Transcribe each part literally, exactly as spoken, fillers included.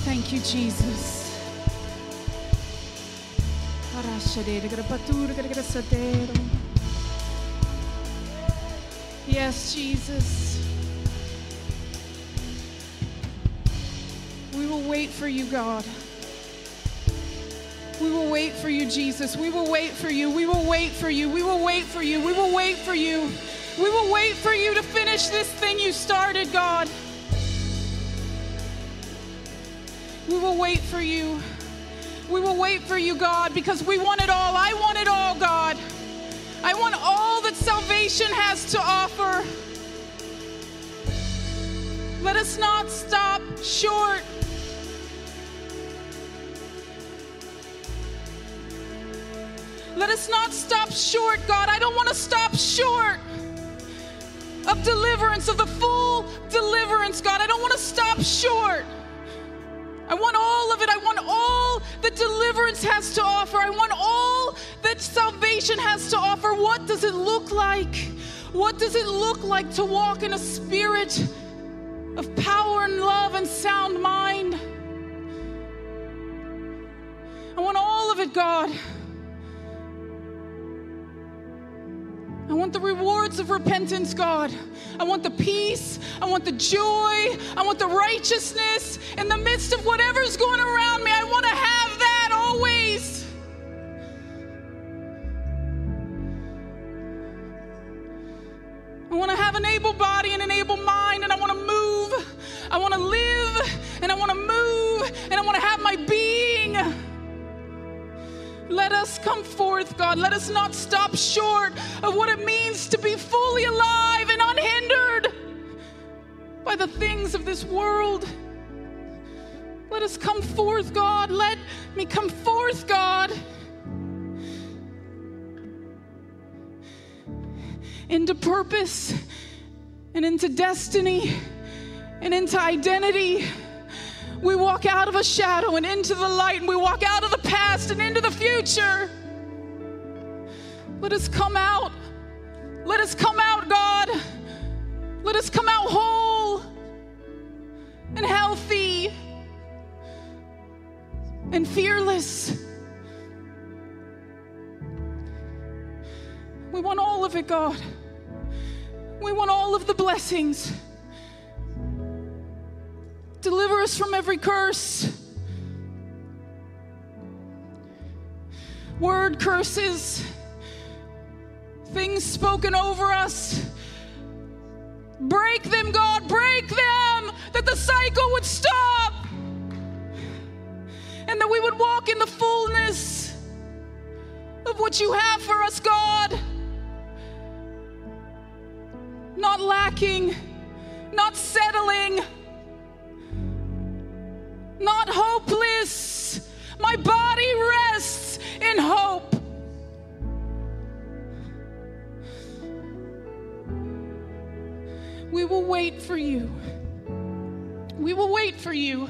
Thank you, Jesus. Yes, Jesus. We will wait for you, God. We will wait for you, Jesus. We will wait for you. We will wait for you. We will wait for you. We will wait for you. We will wait for you to finish this thing you started, God. We will wait for you. We will wait for you, God, because we want it all. I want it all, God. I want all that salvation has to offer. Let us not stop short. Let us not stop short, God. I don't want to stop short of deliverance, of the full deliverance, God. I don't want to stop short. I want all of it. I want all that deliverance has to offer. I want all that salvation has to offer. What does it look like? What does it look like to walk in a spirit of power and love and sound mind? I want all of it, God. I want the rewards of repentance, God. I want the peace. I want the joy. I want the righteousness in the midst of whatever's going around me. I want to have that always. I want to have an able body and an able mind, and I want to move. I want to live, and I want to move, and I want to have my being. Let us come forth, God. Let us not stop short of what it means to be fully alive and unhindered by the things of this world. Let us come forth, God. Let me come forth, God, into purpose and into destiny and into identity. We walk out of a shadow and into the light, and we walk out of the past and into the future. Let us come out. Let us come out, God. Let us come out whole and healthy and fearless. We want all of it, God. We want all of the blessings. Deliver us from every curse. Word curses, things spoken over us. Break them, God, break them, that the cycle would stop and that we would walk in the fullness of what you have for us, God. Not lacking, not settling, not hopeless. My body rests in hope. We will wait for you. We will wait for you.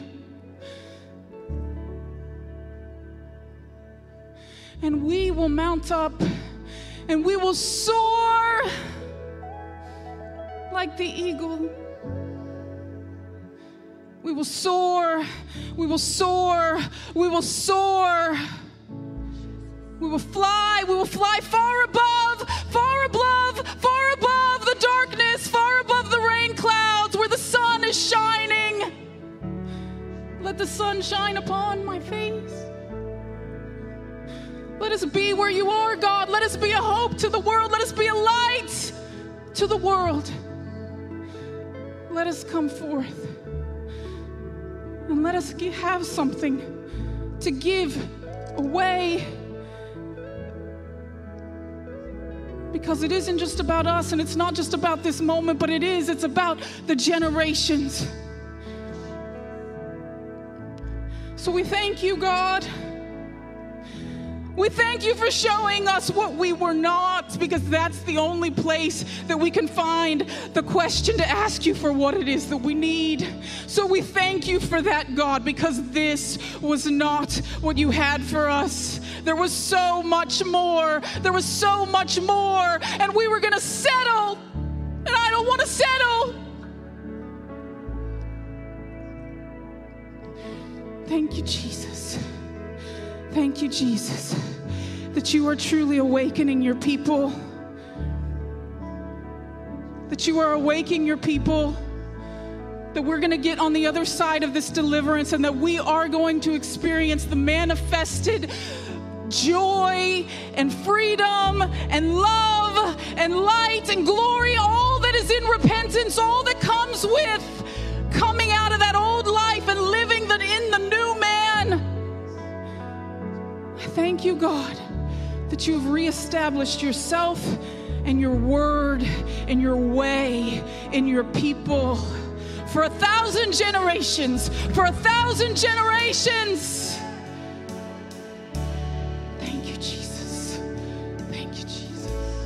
And we will mount up and we will soar like the eagle. We will soar, we will soar, we will soar. We will fly, we will fly far above, far above, far above the darkness, far above the rain clouds where the sun is shining. Let the sun shine upon my face. Let us be where you are, God. Let us be a hope to the world. Let us be a light to the world. Let us come forth. And let us have something to give away. Because it isn't just about us, and it's not just about this moment, but it is, it's about the generations. So we thank you, God. We thank you for showing us what we were not, because that's the only place that we can find the question to ask you for what it is that we need. So we thank you for that, God, because this was not what you had for us. There was so much more. There was so much more. And we were going to settle. And I don't want to settle. Thank you, Jesus. Thank you, Jesus, that you are truly awakening your people. That you are awakening your people. That we're going to get on the other side of this deliverance and that we are going to experience the manifested joy and freedom and love and light and glory, all that is in repentance, all that comes with coming out of that old life and living the, in the new man. I thank you, God, that you have reestablished yourself and your word and your way in your people for a thousand generations, for a thousand generations. Thank you, Jesus. Thank you, Jesus.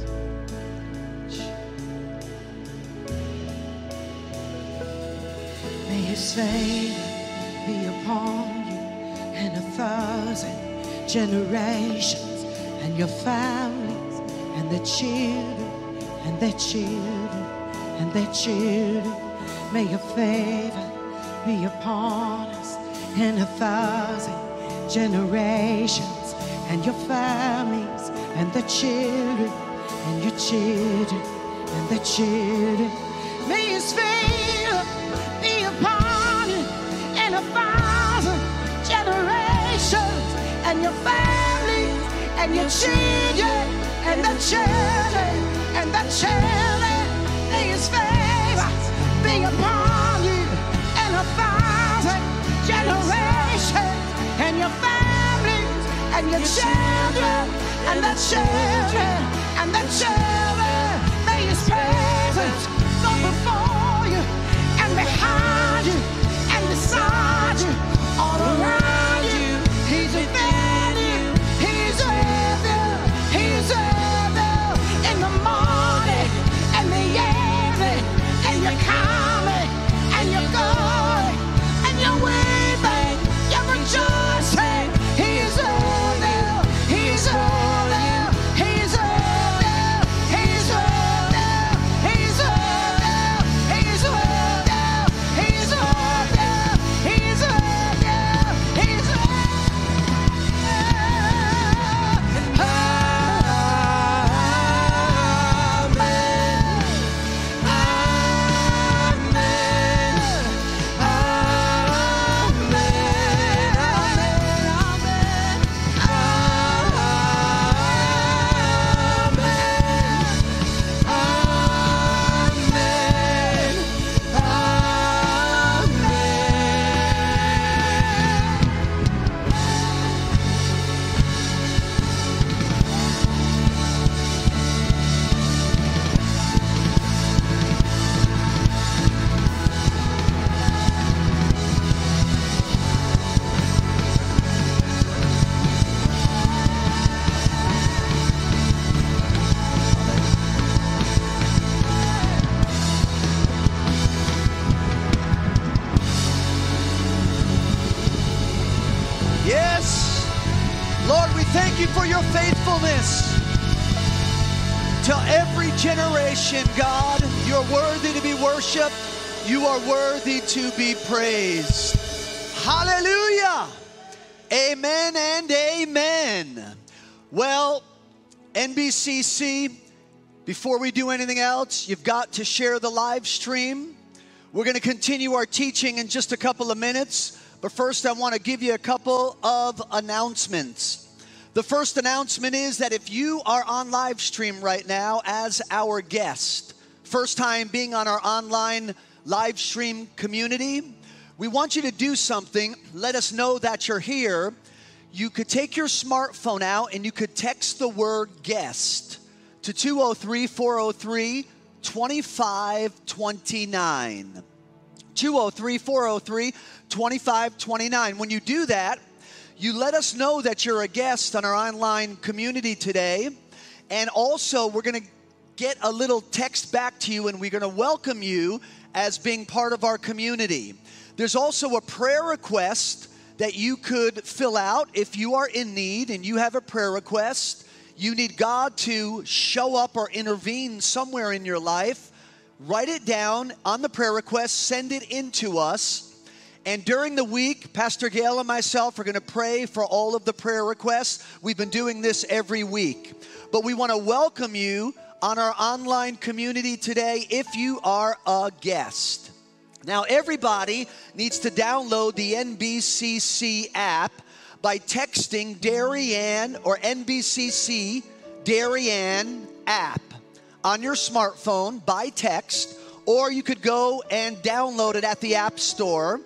May his favor be upon you and a thousand generations and your families and their children and their children and their children. May your favor be upon us and a thousand generations and your families and the children and your children and the children. May his favor be upon you and a thousand generations and your families and your children and the children and the children. May his favor be upon you and a thousand generations and your families and your children and the children and the children. May his presence go before you and behind you and beside you, all around you. He's within you, he's with you, he's with you in the morning and the evening, and you're coming and you're going and you're weeping, you're rejoicing. He's with you, he's with you, he's with you, he's with you, he's with you, he's with you, he's with you, he's with you, he's with you. Yes, Lord, we thank you for your faithfulness to every generation, God. You're worthy to be worshiped. You are worthy to be praised. Hallelujah. Amen and amen. Well, N B C C, before we do anything else, you've got to share the live stream. We're going to continue our teaching in just a couple of minutes. But first, I want to give you a couple of announcements. The first announcement is that if you are on live stream right now as our guest, first time being on our online live stream community, we want you to do something. Let us know that you're here. You could take your smartphone out and you could text the word guest to two oh three, four oh three, two five two nine. two oh three, four oh three, two five two nine. When you do that, you let us know that you're a guest on our online community today. And also, we're going to get a little text back to you, and we're going to welcome you as being part of our community. There's also a prayer request that you could fill out if you are in need and you have a prayer request. You need God to show up or intervene somewhere in your life. Write it down on the prayer request, send it in to us, And during the week, Pastor Gail and myself are going to pray for all of the prayer requests. We've been doing this every week. But we want to welcome you on our online community today if you are a guest. Now, everybody needs to download the N B C C app by texting Darien or N B C C Darien app on your smartphone by text, or you could go and download it at the App Store.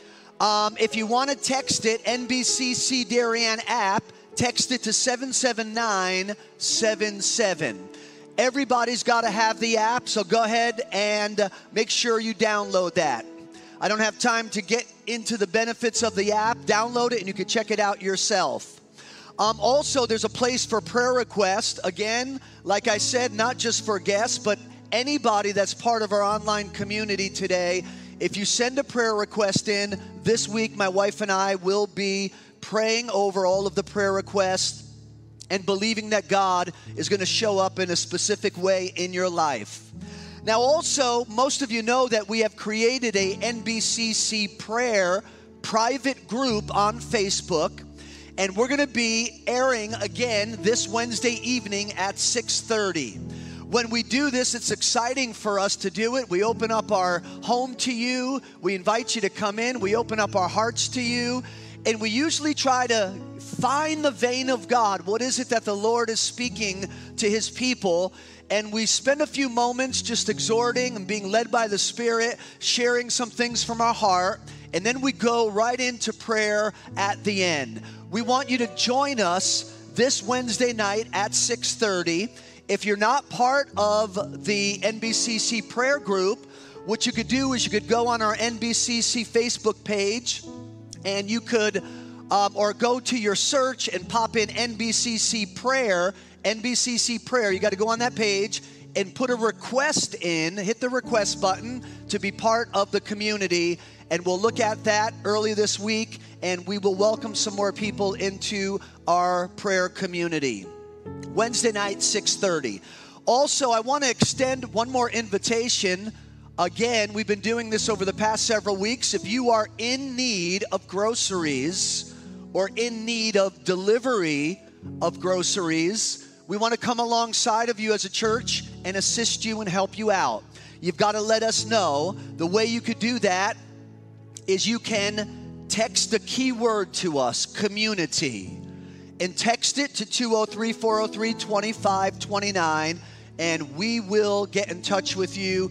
Um, if you want to text it, N B C C Darien app, text it to seven seven nine seven seven. Everybody's got to have the app, so go ahead and uh, make sure you download that. I don't have time to get into the benefits of the app. Download it and you can check it out yourself. Um, also, there's a place for prayer requests. Again, like I said, not just for guests, but anybody that's part of our online community today. If you send a prayer request in, this week my wife and I will be praying over all of the prayer requests and believing that God is going to show up in a specific way in your life. Now also, most of you know that we have created a N B C C prayer private group on Facebook, and we're going to be airing again this Wednesday evening at six thirty. When we do this, it's exciting for us to do it. We open up our home to you. We invite you to come in. We open up our hearts to you. And we usually try to find the vein of God. What is it that the Lord is speaking to his people? And we spend a few moments just exhorting and being led by the Spirit, sharing some things from our heart. And then we go right into prayer at the end. We want you to join us this Wednesday night at six thirty. If you're not part of the N B C C prayer group, what you could do is you could go on our N B C C Facebook page, and you could, um, or go to your search and pop in N B C C prayer, N B C C prayer. You got to go on that page and put a request in, hit the request button to be part of the community. And we'll look at that early this week, and we will welcome some more people into our prayer community. Wednesday night, six thirty. Also, I want to extend one more invitation. Again, we've been doing this over the past several weeks. If you are in need of groceries or in need of delivery of groceries, we want to come alongside of you as a church and assist you and help you out. You've got to let us know. The way you could do that is you can text the keyword to us, community, and text it to two oh three, four oh three, two five two nine, and we will get in touch with you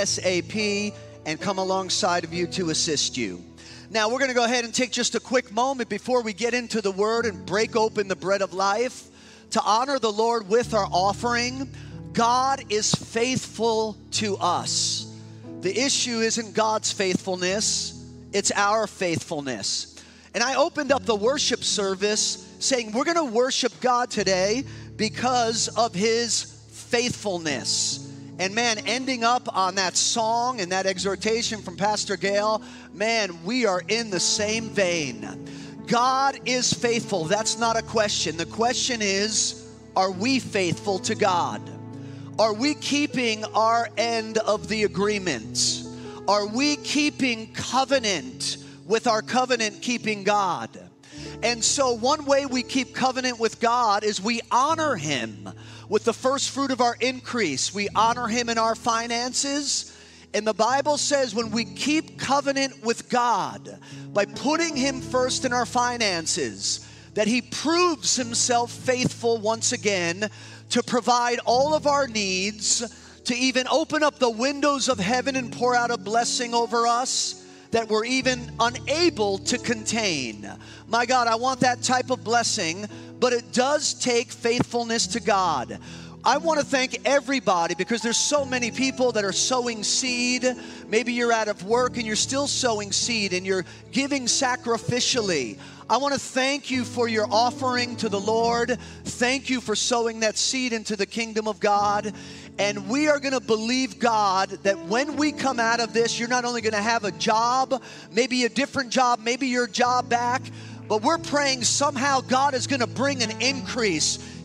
ASAP and come alongside of you to assist you. Now, we're going to go ahead and take just a quick moment before we get into the Word and break open the bread of life to honor the Lord with our offering. God is faithful to us. The issue isn't God's faithfulness, it's our faithfulness. And I opened up the worship service saying we're going to worship God today because of his faithfulness. And man, ending up on that song and that exhortation from Pastor Gail, man, we are in the same vein. God is faithful. That's not a question. The question is, are we faithful to God? Are we keeping our end of the agreement? Are we keeping covenant with our covenant-keeping God? And so one way we keep covenant with God is we honor him with the first fruit of our increase. We honor him in our finances. And the Bible says when we keep covenant with God by putting him first in our finances, that he proves himself faithful once again to provide all of our needs, to even open up the windows of heaven and pour out a blessing over us that we're even unable to contain. My God, I want that type of blessing, but it does take faithfulness to God. I want to thank everybody because there's so many people that are sowing seed. Maybe you're out of work and you're still sowing seed and you're giving sacrificially. I want to thank you for your offering to the Lord. Thank you for sowing that seed into the kingdom of God. And we are going to believe God that when we come out of this, you're not only going to have a job, maybe a different job, maybe your job back, but we're praying somehow God is going to bring an increase.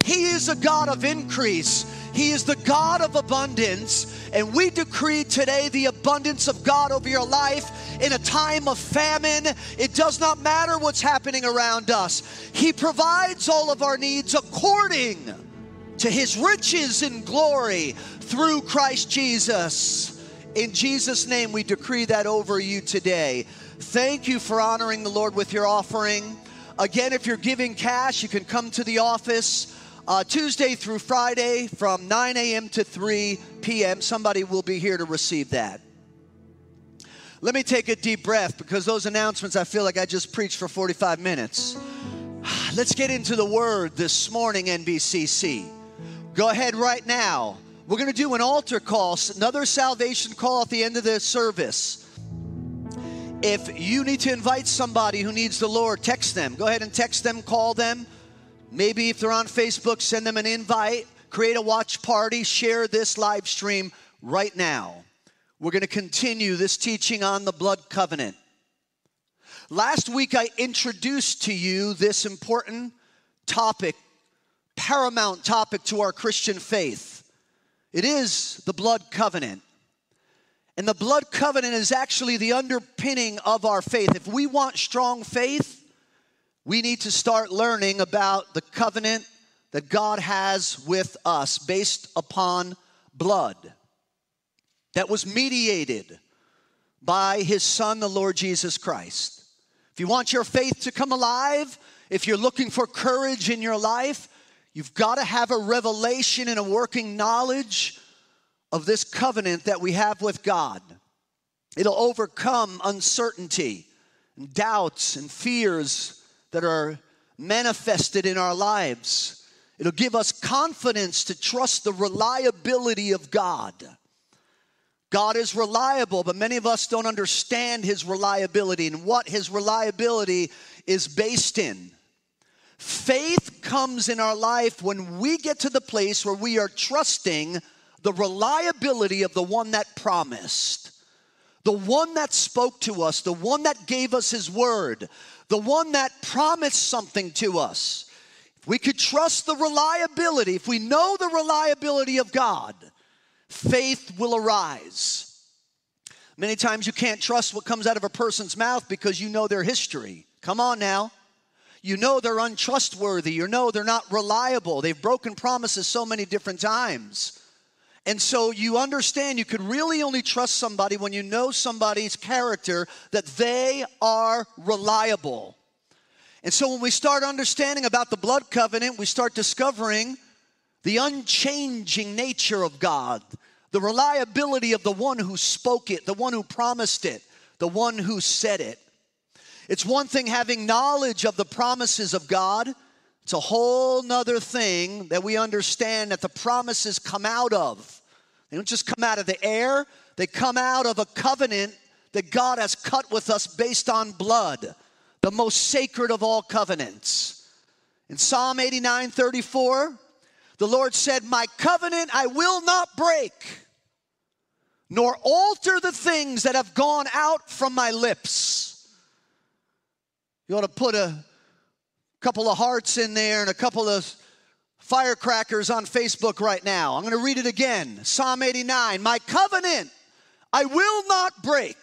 He is a God of increase. He is the God of abundance. And we decree today the abundance of God over your life in a time of famine. It does not matter what's happening around us. He provides all of our needs according to his riches in glory through Christ Jesus. In Jesus' name, we decree that over you today. Thank you for honoring the Lord with your offering. Again, if you're giving cash, you can come to the office uh, Tuesday through Friday from nine a.m. to three p.m. Somebody will be here to receive that. Let me take a deep breath, because those announcements, I feel like I just preached for forty-five minutes. Let's get into the word this morning, N B C C. Go ahead right now. We're going to do an altar call, another salvation call at the end of the service. If you need to invite somebody who needs the Lord, text them. Go ahead and text them, call them. Maybe if they're on Facebook, send them an invite. Create a watch party. Share this live stream right now. We're going to continue this teaching on the blood covenant. Last week, I introduced to you this important topic, paramount topic to our Christian faith. It is the blood covenant. And the blood covenant is actually the underpinning of our faith. If we want strong faith, we need to start learning about the covenant that God has with us based upon blood that was mediated by his Son, the Lord Jesus Christ. If you want your faith to come alive, if you're looking for courage in your life, you've got to have a revelation and a working knowledge of this covenant that we have with God. It'll overcome uncertainty and doubts and fears that are manifested in our lives. It'll give us confidence to trust the reliability of God. God is reliable, but many of us don't understand his reliability and what his reliability is based in. Faith comes in our life when we get to the place where we are trusting the reliability of the one that promised, the one that spoke to us, the one that gave us his word, the one that promised something to us. If we could trust the reliability, if we know the reliability of God, faith will arise. Many times you can't trust what comes out of a person's mouth because you know their history. Come on now. You know they're untrustworthy. You know they're not reliable. They've broken promises so many different times. And so you understand you could really only trust somebody when you know somebody's character, that they are reliable. And so when we start understanding about the blood covenant, we start discovering the unchanging nature of God, the reliability of the one who spoke it, the one who promised it, the one who said it. It's one thing having knowledge of the promises of God. It's a whole nother thing that we understand that the promises come out of. They don't just come out of the air. They come out of a covenant that God has cut with us based on blood, the most sacred of all covenants. In Psalm eighty-nine thirty-four, the Lord said, "My covenant I will not break, nor alter the things that have gone out from my lips." You ought to put a couple of hearts in there and a couple of firecrackers on Facebook right now. I'm going to read it again. Psalm eighty-nine, "My covenant I will not break,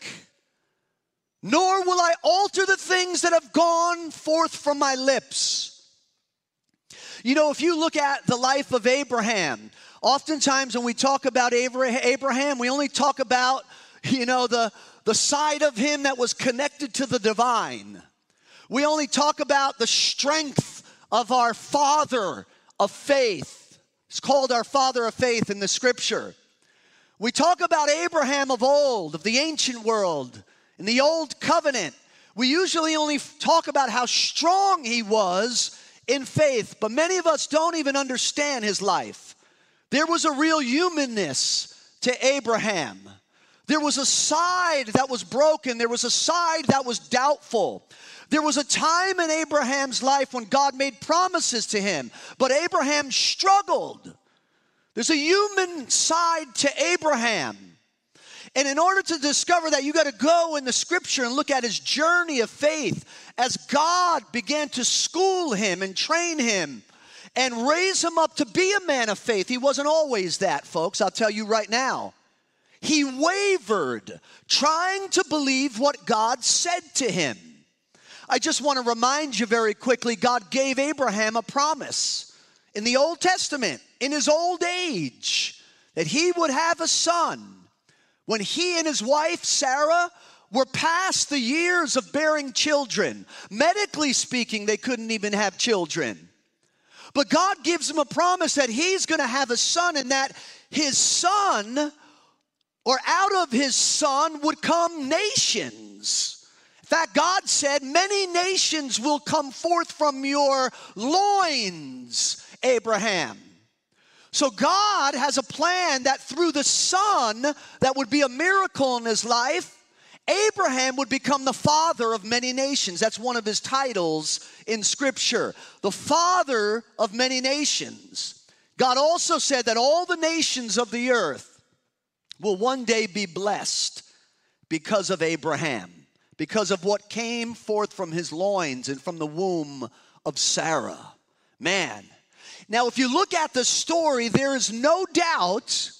nor will I alter the things that have gone forth from my lips." You know, if you look at the life of Abraham, oftentimes when we talk about Abraham, we only talk about, you know, the, the side of him that was connected to the divine. We only talk about the strength of our father of faith. It's called our father of faith in the scripture. We talk about Abraham of old, of the ancient world, in the old covenant. We usually only talk about how strong he was in faith, but many of us don't even understand his life. There was a real humanness to Abraham. There was a side that was broken. There was a side that was doubtful. There was a time in Abraham's life when God made promises to him, but Abraham struggled. There's a human side to Abraham. And in order to discover that, you got to go in the scripture and look at his journey of faith as God began to school him and train him and raise him up to be a man of faith. He wasn't always that, folks. I'll tell you right now. He wavered, trying to believe what God said to him. I just want to remind you very quickly, God gave Abraham a promise in the Old Testament, in his old age, that he would have a son. When he and his wife, Sarah, were past the years of bearing children. Medically speaking, they couldn't even have children. But God gives him a promise that he's going to have a son, and that his son, or out of his son, would come nations. In fact, God said, many nations will come forth from your loins, Abraham. So God has a plan that through the son, that would be a miracle in his life, Abraham would become the father of many nations. That's one of his titles in Scripture, the father of many nations. God also said that all the nations of the earth will one day be blessed because of Abraham, because of what came forth from his loins and from the womb of Sarah. Man. Now, if you look at the story, there is no doubt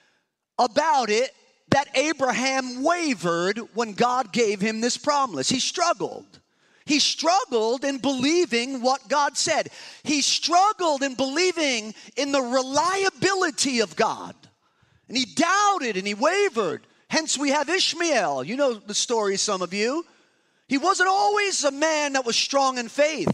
about it that Abraham wavered when God gave him this promise. He struggled. He struggled in believing what God said. He struggled in believing in the reliability of God. And he doubted and he wavered. Hence we have Ishmael. You know the story, some of you. He wasn't always a man that was strong in faith.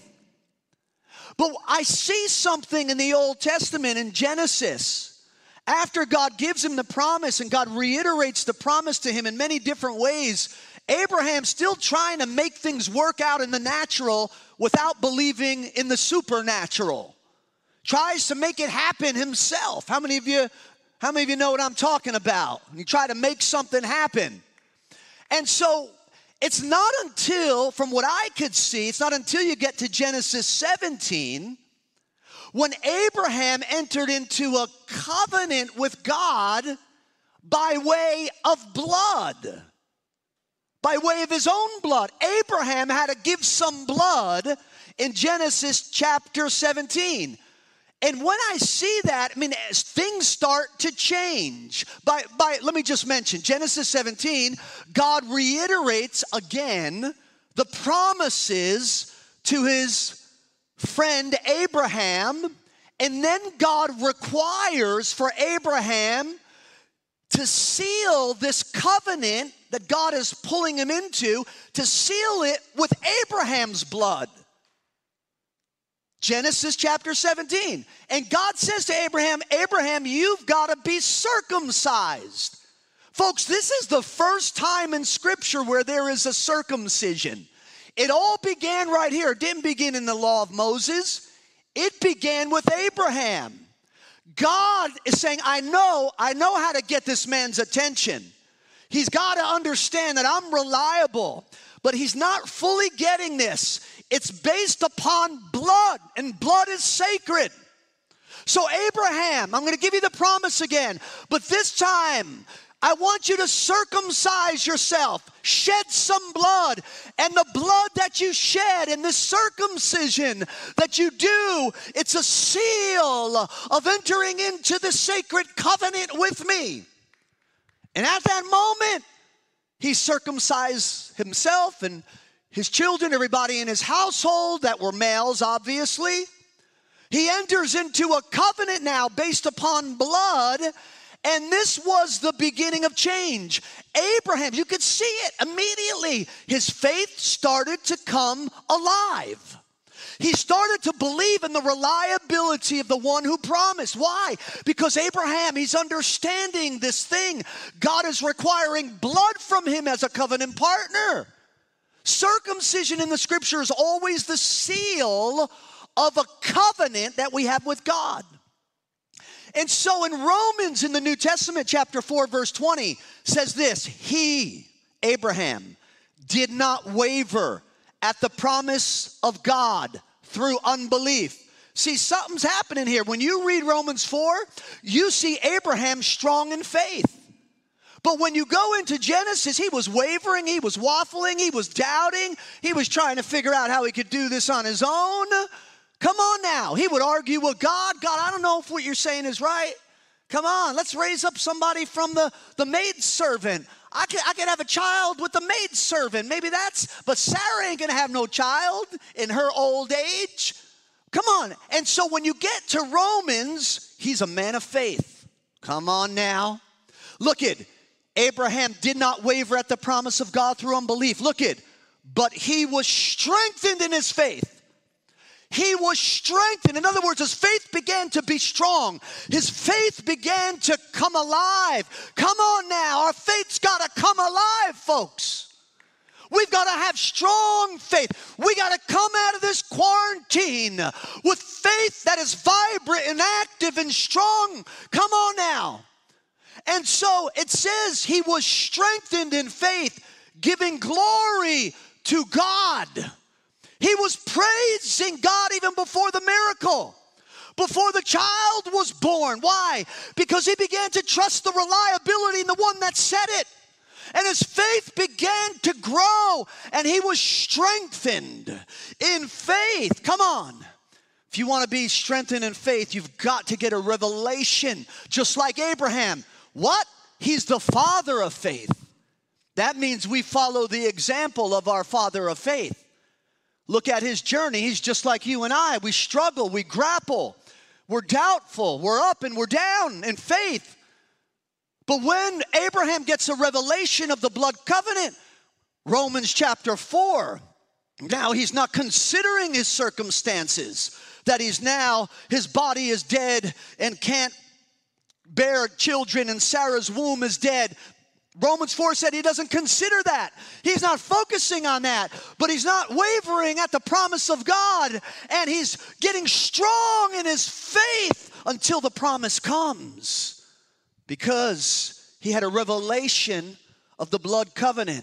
But I see something in the Old Testament in Genesis. After God gives him the promise and God reiterates the promise to him in many different ways, Abraham's still trying to make things work out in the natural without believing in the supernatural. Tries to make it happen himself. How many of you, how many of you know what I'm talking about? You try to make something happen. And so it's not until, from what I could see, it's not until you get to Genesis seventeen, when Abraham entered into a covenant with God by way of blood, by way of his own blood. Abraham had to give some blood in Genesis chapter seventeen. And when I see that, I mean, as things start to change. By, by, let me just mention, Genesis seventeen, God reiterates again the promises to his friend Abraham, and then God requires for Abraham to seal this covenant that God is pulling him into, to seal it with Abraham's blood. Genesis chapter seventeen. And God says to Abraham, Abraham, you've got to be circumcised. Folks, this is the first time in Scripture where there is a circumcision. It all began right here. It didn't begin in the law of Moses. It began with Abraham. God is saying, I know, I know how to get this man's attention. He's got to understand that I'm reliable, but he's not fully getting this. It's based upon blood, and blood is sacred. So Abraham, I'm going to give you the promise again, but this time, I want you to circumcise yourself, shed some blood, and the blood that you shed in this circumcision that you do, it's a seal of entering into the sacred covenant with me. And at that moment, he circumcised himself and his children, everybody in his household that were males, obviously. He enters into a covenant now based upon blood. And this was the beginning of change. Abraham, you could see it immediately. His faith started to come alive. He started to believe in the reliability of the one who promised. Why? Because Abraham, he's understanding this thing. God is requiring blood from him as a covenant partner. Circumcision in the Scripture is always the seal of a covenant that we have with God. And so in Romans, in the New Testament, chapter four, verse twenty, says this: he, Abraham, did not waver at the promise of God through unbelief. See, something's happening here. When you read Romans four, you see Abraham strong in faith. But when you go into Genesis, he was wavering, he was waffling, he was doubting, he was trying to figure out how he could do this on his own. Come on now. He would argue with God. God, I don't know if what you're saying is right. Come on, let's raise up somebody from the, the maidservant. I could, I could have a child with the maidservant. Maybe that's, but Sarah ain't going to have no child in her old age. Come on. And so when you get to Romans, he's a man of faith. Come on now. Look it. Abraham did not waver at the promise of God through unbelief. Look it. But he was strengthened in his faith. He was strengthened. In other words, his faith began to be strong. His faith began to come alive. Come on now. Our faith's got to come alive, folks. We've got to have strong faith. We got to come out of this quarantine with faith that is vibrant and active and strong. Come on now. And so it says he was strengthened in faith, giving glory to God. He was praising God even before the miracle, before the child was born. Why? Because he began to trust the reliability in the one that said it. And his faith began to grow, and he was strengthened in faith. Come on. If you want to be strengthened in faith, you've got to get a revelation, just like Abraham. What? He's the father of faith. That means we follow the example of our father of faith. Look at his journey. He's just like you and I. We struggle, we grapple, we're doubtful, we're up and we're down in faith. But when Abraham gets a revelation of the blood covenant, Romans chapter four, now he's not considering his circumstances, that he's now, his body is dead and can't bear children and Sarah's womb is dead. Romans four said he doesn't consider that. He's not focusing on that, but he's not wavering at the promise of God, and he's getting strong in his faith until the promise comes, because he had a revelation of the blood covenant.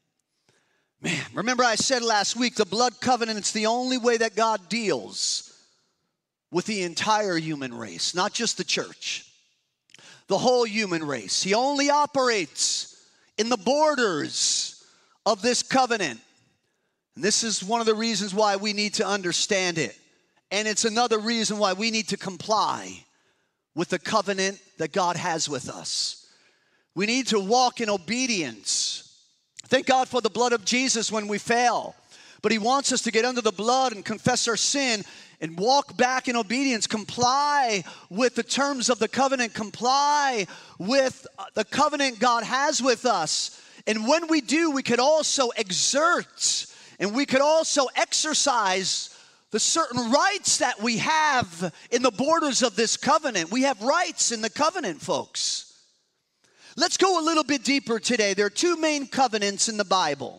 Man, remember I said last week, the blood covenant, it's the only way that God deals with the entire human race, not just the church. The whole human race. He only operates in the borders of this covenant. And this is one of the reasons why we need to understand it. And it's another reason why we need to comply with the covenant that God has with us. We need to walk in obedience. Thank God for the blood of Jesus when we fail. But he wants us to get under the blood and confess our sin and walk back in obedience, comply with the terms of the covenant, comply with the covenant God has with us. And when we do, we could also exert and we could also exercise the certain rights that we have in the borders of this covenant. We have rights in the covenant, folks. Let's go a little bit deeper today. There are two main covenants in the Bible.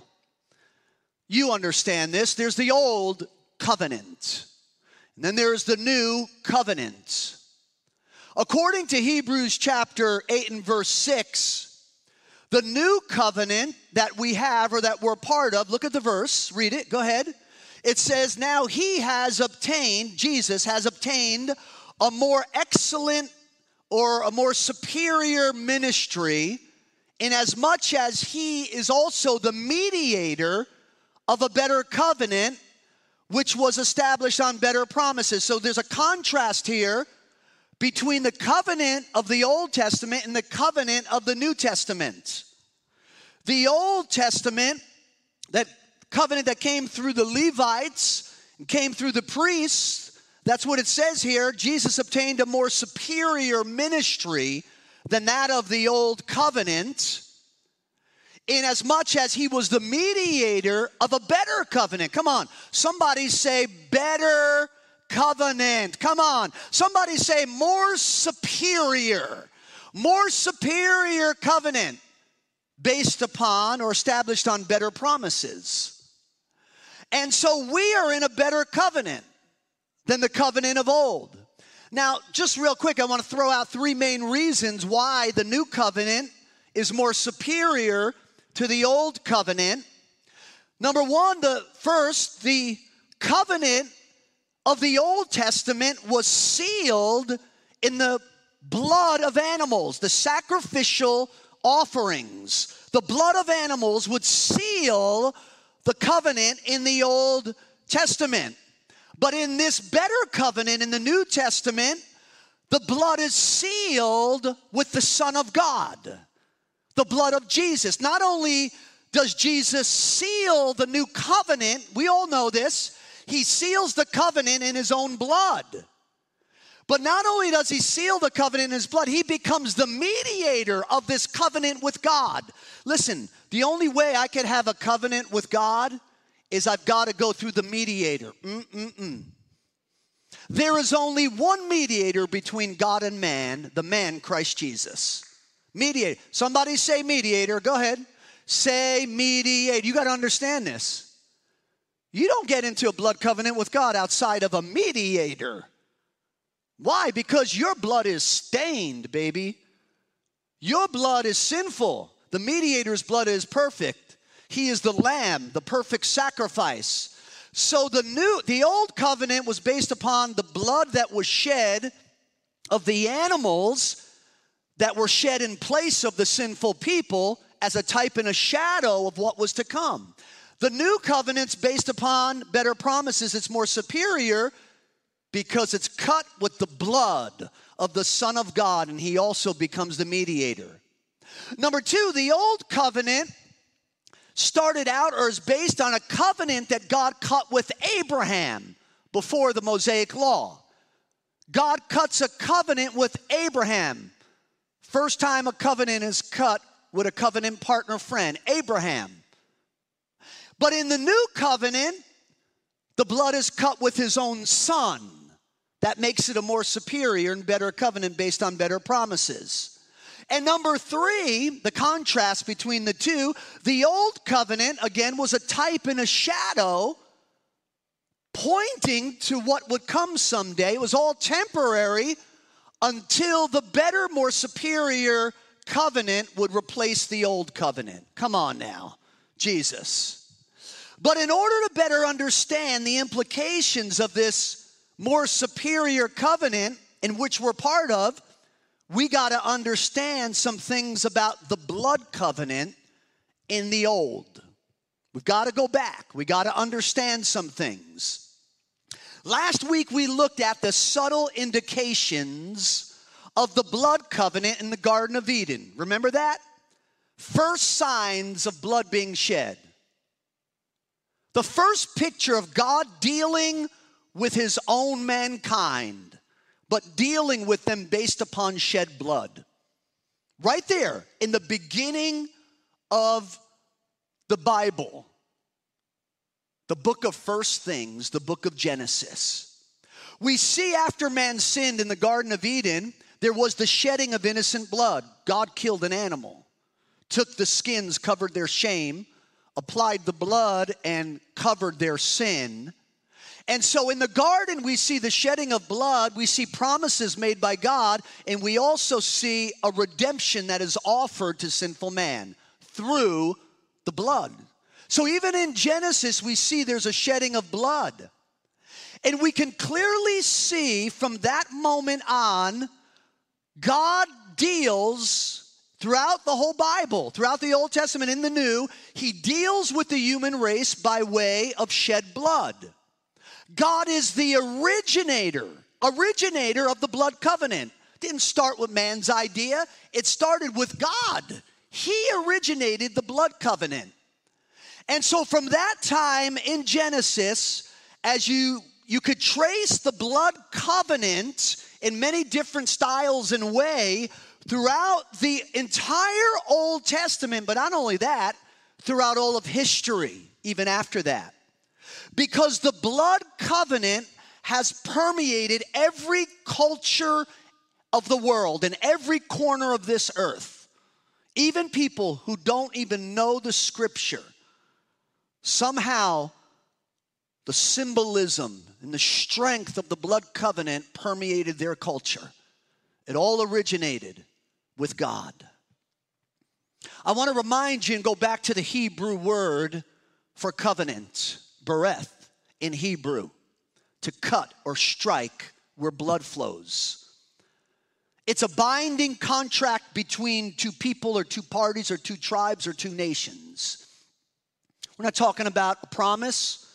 You understand this. There's the old covenant. And then there's the new covenant. According to Hebrews chapter eight and verse six, the new covenant that we have or that we're part of, look at the verse, read it, go ahead. It says, now he has obtained, Jesus has obtained a more excellent or a more superior ministry, inasmuch as he is also the mediator of a better covenant, which was established on better promises. So there's a contrast here between the covenant of the Old Testament and the covenant of the New Testament. The Old Testament, that covenant that came through the Levites, came through the priests, that's what it says here. Jesus obtained a more superior ministry than that of the Old Covenant, inasmuch as he was the mediator of a better covenant. Come on, somebody say better covenant. Come on, somebody say more superior. More superior covenant based upon or established on better promises. And so we are in a better covenant than the covenant of old. Now, just real quick, I want to throw out three main reasons why the new covenant is more superior to the old covenant. Number one, the first, the covenant of the Old Testament was sealed in the blood of animals, the sacrificial offerings. The blood of animals would seal the covenant in the Old Testament. But in this better covenant in the New Testament, the blood is sealed with the Son of God, the blood of Jesus. Not only does Jesus seal the new covenant, we all know this, he seals the covenant in his own blood. But not only does he seal the covenant in his blood, he becomes the mediator of this covenant with God. Listen, the only way I can have a covenant with God is I've got to go through the mediator. Mm-mm-mm. There is only one mediator between God and man, the man Christ Jesus. Mediator. Somebody say mediator. Go ahead. Say mediator. You got to understand this. You don't get into a blood covenant with God outside of a mediator. Why? Because your blood is stained, baby. Your blood is sinful. The mediator's blood is perfect. He is the lamb, the perfect sacrifice. So the new, the old covenant was based upon the blood that was shed of the animals that were shed in place of the sinful people as a type and a shadow of what was to come. The new covenant's based upon better promises. It's more superior because it's cut with the blood of the Son of God, and he also becomes the mediator. Number two, the old covenant started out or is based on a covenant that God cut with Abraham before the Mosaic law. God cuts a covenant with Abraham. First time a covenant is cut with a covenant partner friend, Abraham. But in the new covenant, the blood is cut with his own son. That makes it a more superior and better covenant based on better promises. And number three, the contrast between the two, the old covenant, again, was a type and a shadow pointing to what would come someday. It was all temporary until the better, more superior covenant would replace the old covenant. Come on now, Jesus. But in order to better understand the implications of this more superior covenant in which we're part of, we got to understand some things about the blood covenant in the old. We've got to go back. We got to understand some things. Last week we looked at the subtle indications of the blood covenant in the Garden of Eden. Remember that? First signs of blood being shed. The first picture of God dealing with his own mankind, but dealing with them based upon shed blood. Right there in the beginning of the Bible, the book of first things, the book of Genesis. We see after man sinned in the Garden of Eden, there was the shedding of innocent blood. God killed an animal, took the skins, covered their shame, applied the blood, and covered their sin. And so in the garden, we see the shedding of blood, we see promises made by God, and we also see a redemption that is offered to sinful man through the blood. So even in Genesis, we see there's a shedding of blood. And we can clearly see from that moment on, God deals throughout the whole Bible, throughout the Old Testament and the New, he deals with the human race by way of shed blood. God is the originator, originator of the blood covenant. It didn't start with man's idea. It started with God. He originated the blood covenant. And so from that time in Genesis, as you, you could trace the blood covenant in many different styles and way throughout the entire Old Testament, but not only that, throughout all of history, even after that. Because the blood covenant has permeated every culture of the world and every corner of this earth. Even people who don't even know the scripture, somehow the symbolism and the strength of the blood covenant permeated their culture. It all originated with God. I want to remind you and go back to the Hebrew word for covenant. Bereth in Hebrew, to cut or strike where blood flows. It's a binding contract between two people or two parties or two tribes or two nations. We're not talking about a promise.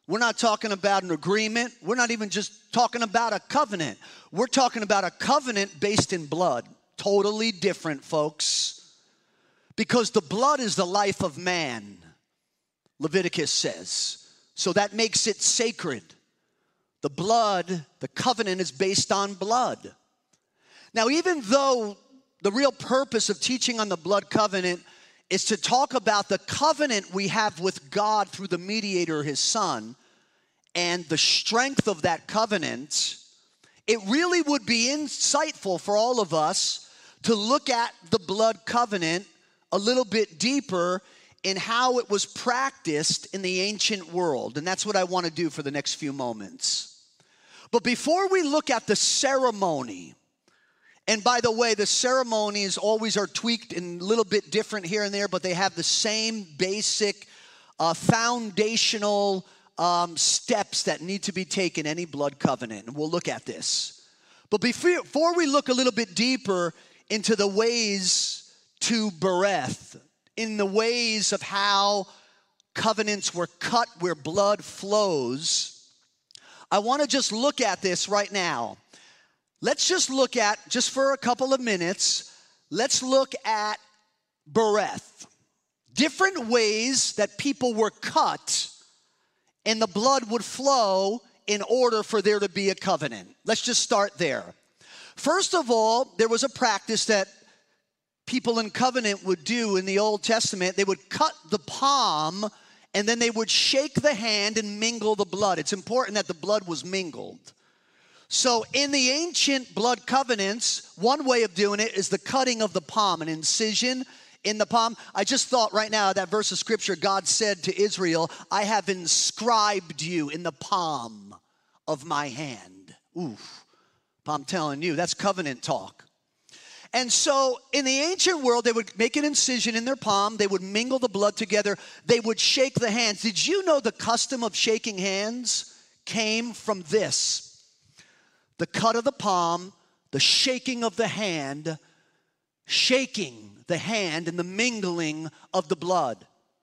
We're not talking about an agreement. We're not even just talking about a covenant. We're talking about a covenant based in blood. Totally different, folks. Because the blood is the life of man, Leviticus says. So that makes it sacred. The blood, the covenant is based on blood. Now, even though the real purpose of teaching on the blood covenant is to talk about the covenant we have with God through the mediator, his son, and the strength of that covenant, it really would be insightful for all of us to look at the blood covenant a little bit deeper in how it was practiced in the ancient world. And that's what I want to do for the next few moments. But before we look at the ceremony, and by the way, the ceremonies always are tweaked and a little bit different here and there, but they have the same basic uh, foundational um, steps that need to be taken in any blood covenant. And we'll look at this. But before, before we look a little bit deeper into the ways to bereth, in the ways of how covenants were cut where blood flows, I want to just look at this right now. Let's just look at, just for a couple of minutes, let's look at bereth. Different ways that people were cut and the blood would flow in order for there to be a covenant. Let's just start there. First of all, there was a practice that people in covenant would do in the Old Testament. They would cut the palm and then they would shake the hand and mingle the blood. It's important that the blood was mingled. So in the ancient blood covenants, one way of doing it is the cutting of the palm, an incision in the palm. I just thought right now that verse of scripture, God said to Israel, I have inscribed you in the palm of my hand. Oof, I'm telling you, that's covenant talk. And so in the ancient world, they would make an incision in their palm. They would mingle the blood together. They would shake the hands. Did you know the custom of shaking hands came from this? The cut of the palm, the shaking of the hand, shaking the hand and the mingling of the blood.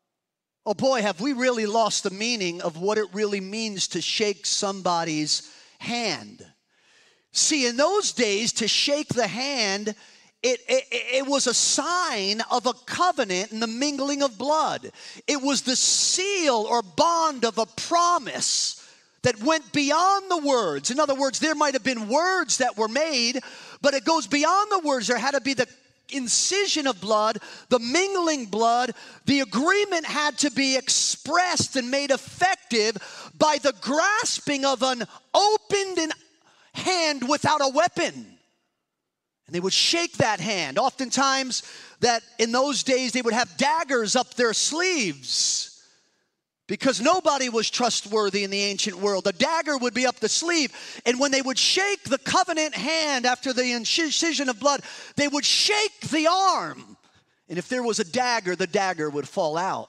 Oh boy, have we really lost the meaning of what it really means to shake somebody's hand. See, in those days, to shake the hand, It, it, it was a sign of a covenant and the mingling of blood. It was the seal or bond of a promise that went beyond the words. In other words, there might have been words that were made, but it goes beyond the words. There had to be the incision of blood, the mingling blood. The agreement had to be expressed and made effective by the grasping of an opened hand without a weapon. And they would shake that hand. Oftentimes, that in those days, they would have daggers up their sleeves because nobody was trustworthy in the ancient world. A dagger would be up the sleeve. And when they would shake the covenant hand after the incision of blood, they would shake the arm. And if there was a dagger, the dagger would fall out.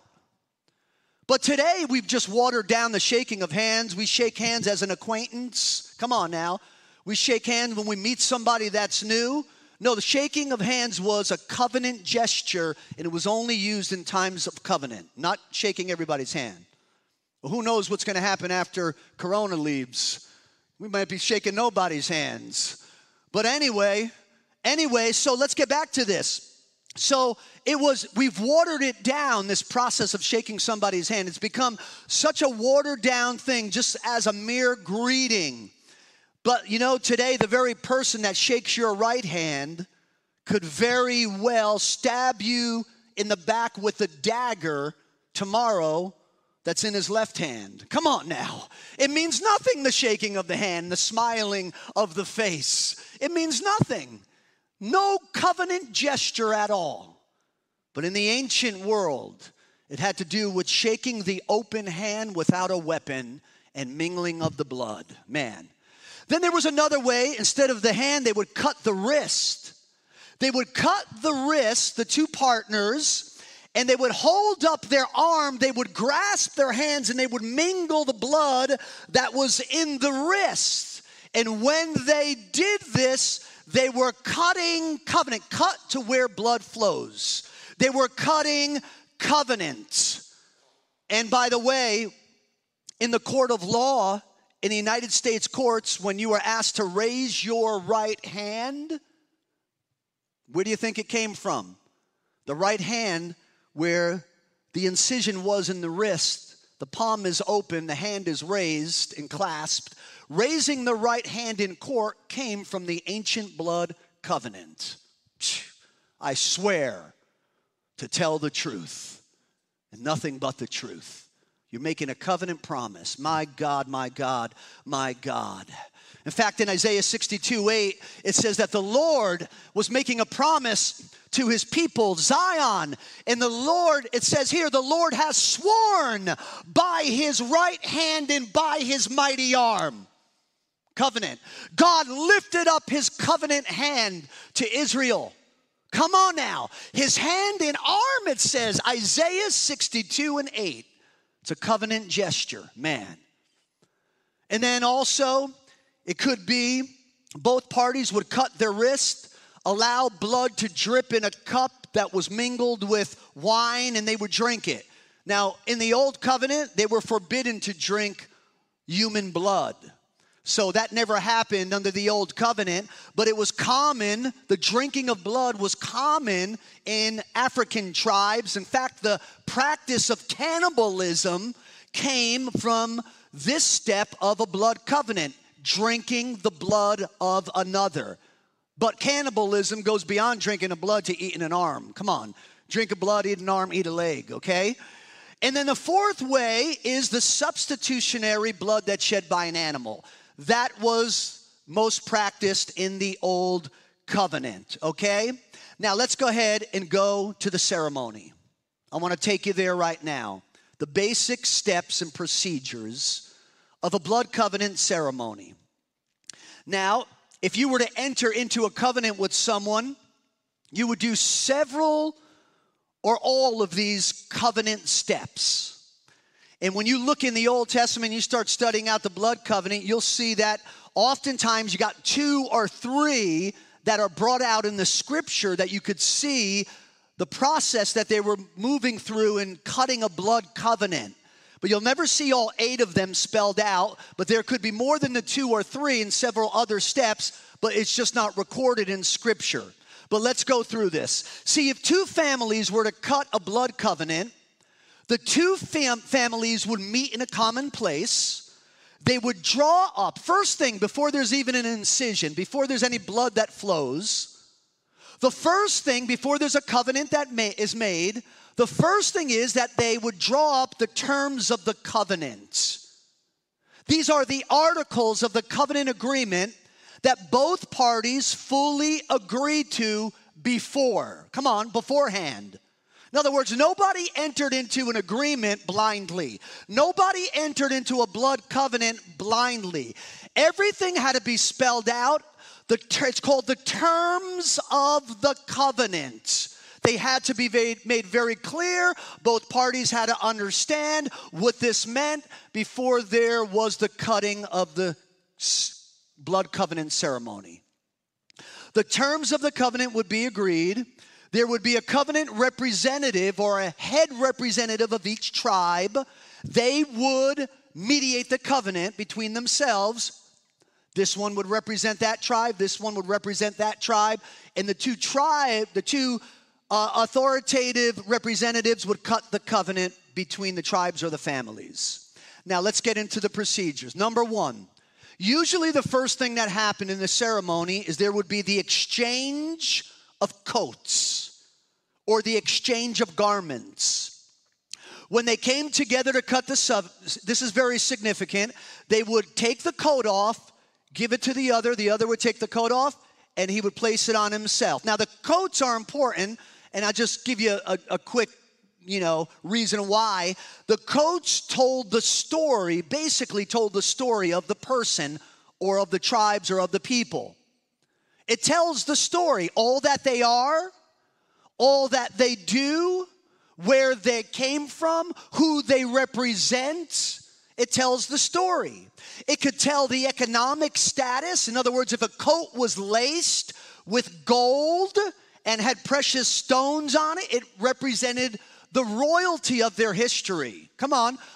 But today, we've just watered down the shaking of hands. We shake hands as an acquaintance. Come on now. We shake hands when we meet somebody that's new. No, the shaking of hands was a covenant gesture, and it was only used in times of covenant, not shaking everybody's hand. Well, who knows what's going to happen after Corona leaves? We might be shaking nobody's hands. But anyway, anyway, so let's get back to this. So it was, we've watered it down, this process of shaking somebody's hand. It's become such a watered down thing, just as a mere greeting. But, you know, today the very person that shakes your right hand could very well stab you in the back with a dagger tomorrow that's in his left hand. Come on now. It means nothing, the shaking of the hand, the smiling of the face. It means nothing. No covenant gesture at all. But in the ancient world, it had to do with shaking the open hand without a weapon and mingling of the blood. Man. Then there was another way. Instead of the hand, they would cut the wrist. They would cut the wrist, the two partners, and they would hold up their arm. They would grasp their hands, and they would mingle the blood that was in the wrist. And when they did this, they were cutting covenant, cut to where blood flows. They were cutting covenant. And by the way, in the court of law, in the United States courts, when you were asked to raise your right hand, where do you think it came from? The right hand, where the incision was in the wrist, the palm is open, the hand is raised and clasped. Raising the right hand in court came from the ancient blood covenant. I swear to tell the truth and nothing but the truth. You're making a covenant promise. My God, my God, my God. In fact, in Isaiah sixty-two eight, it says that the Lord was making a promise to his people, Zion. And the Lord, it says here, the Lord has sworn by his right hand and by his mighty arm. Covenant. God lifted up his covenant hand to Israel. Come on now. His hand and arm, it says, Isaiah sixty-two and eight. It's a covenant gesture, man. And then also, it could be both parties would cut their wrist, allow blood to drip in a cup that was mingled with wine, and they would drink it. Now, in the old covenant, they were forbidden to drink human blood. So that never happened under the old covenant, but it was common, the drinking of blood was common in African tribes. In fact, the practice of cannibalism came from this step of a blood covenant, drinking the blood of another. But cannibalism goes beyond drinking the blood to eating an arm. Come on, drink a blood, eat an arm, eat a leg, okay? And then the fourth way is the substitutionary blood that's shed by an animal. That was most practiced in the old covenant, okay? Now let's go ahead and go to the ceremony. I want to take you there right now. The basic steps and procedures of a blood covenant ceremony. Now, if you were to enter into a covenant with someone, you would do several or all of these covenant steps. And when you look in the Old Testament, you start studying out the blood covenant, you'll see that oftentimes you got two or three that are brought out in the scripture that you could see the process that they were moving through in cutting a blood covenant. But you'll never see all eight of them spelled out, but there could be more than the two or three and several other steps, but it's just not recorded in scripture. But let's go through this. See, if two families were to cut a blood covenant, the two fam- families would meet in a common place. They would draw up, first thing, before there's even an incision, before there's any blood that flows, the first thing, before there's a covenant that ma- is made, the first thing is that they would draw up the terms of the covenant. These are the articles of the covenant agreement that both parties fully agreed to before. Come on, beforehand. In other words, nobody entered into an agreement blindly. Nobody entered into a blood covenant blindly. Everything had to be spelled out. The, it's called the terms of the covenant. They had to be made, made very clear. Both parties had to understand what this meant before there was the cutting of the blood covenant ceremony. The terms of the covenant would be agreed. There would be a covenant representative or a head representative of each tribe. They would mediate the covenant between themselves. This one would represent that tribe. This one would represent that tribe. And the two tribe, the two uh, authoritative representatives would cut the covenant between the tribes or the families. Now let's get into the procedures. Number one, usually the first thing that happened in the ceremony is there would be the exchange of coats or the exchange of garments. When they came together to cut the sub, this is very significant, they would take the coat off, give it to the other, the other would take the coat off, and he would place it on himself. Now the coats are important, and I'll just give you a, a quick, you know, reason why. The coats told the story, basically told the story of the person or of the tribes or of the people. It tells the story, all that they are, all that they do, where they came from, who they represent. It tells the story. It could tell the economic status. In other words, if a coat was laced with gold and had precious stones on it, it represented the royalty of their history. Come on,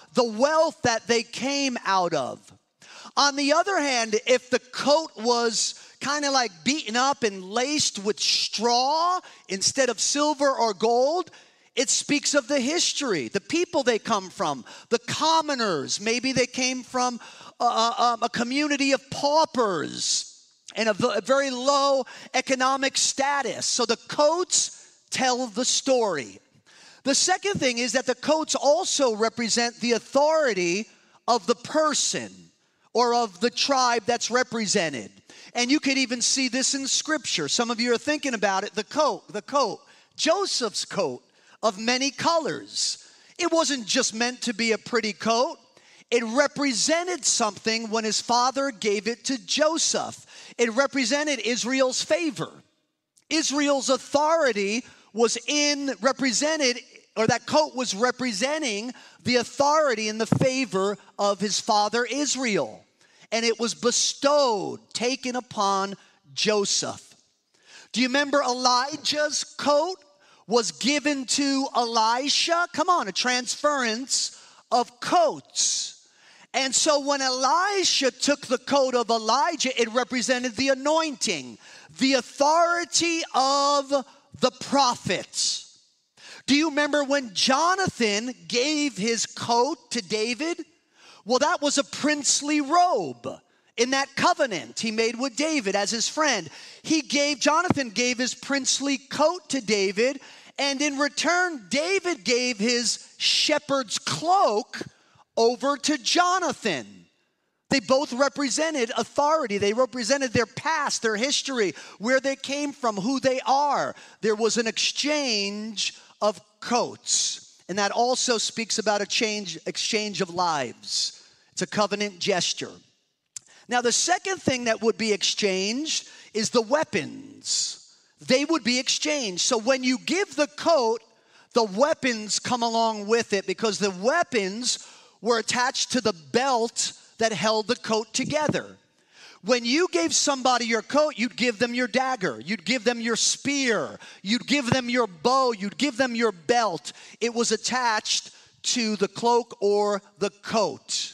the wealth that they came out of. On the other hand, if the coat was kind of like beaten up and laced with straw instead of silver or gold, it speaks of the history, the people they come from, the commoners. Maybe they came from a, a, a community of paupers and a, a very low economic status. So the coats tell the story. The second thing is that the coats also represent the authority of the person or of the tribe that's represented. And you could even see this in Scripture. Some of you are thinking about it, the coat, the coat, Joseph's coat of many colors. It wasn't just meant to be a pretty coat. It represented something when his father gave it to Joseph. It represented Israel's favor. Israel's authority was in, represented, or that coat was representing the authority and the favor of his father Israel. And it was bestowed, taken upon Joseph. Do you remember Elijah's coat was given to Elisha? Come on, a transference of coats. And so when Elisha took the coat of Elijah, it represented the anointing, the authority of the prophets. Do you remember when Jonathan gave his coat to David? Well, that was a princely robe in that covenant he made with David as his friend. He gave, Jonathan gave his princely coat to David, and in return, David gave his shepherd's cloak over to Jonathan. They both represented authority. They represented their past, their history, where they came from, who they are. There was an exchange of coats. And that also speaks about a change, exchange of lives. It's a covenant gesture. Now, the second thing that would be exchanged is the weapons. They would be exchanged. So when you give the coat, the weapons come along with it, because the weapons were attached to the belt that held the coat together. When you gave somebody your coat, you'd give them your dagger, you'd give them your spear, you'd give them your bow, you'd give them your belt. It was attached to the cloak or the coat.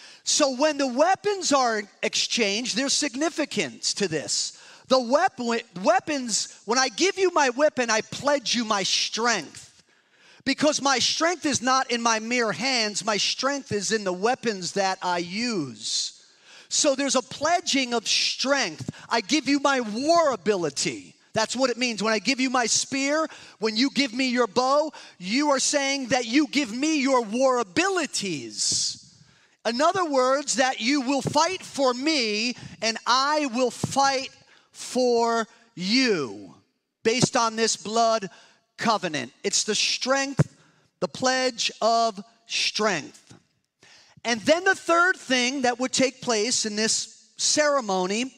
So when the weapons are exchanged, there's significance to this. The weapon, weapons, when I give you my weapon, I pledge you my strength. Because my strength is not in my mere hands, my strength is in the weapons that I use. So there's a pledging of strength. I give you my war ability. That's what it means. When I give you my spear, when you give me your bow, you are saying that you give me your war abilities. In other words, that you will fight for me and I will fight for you based on this blood covenant. It's the strength, the pledge of strength. And then the third thing that would take place in this ceremony,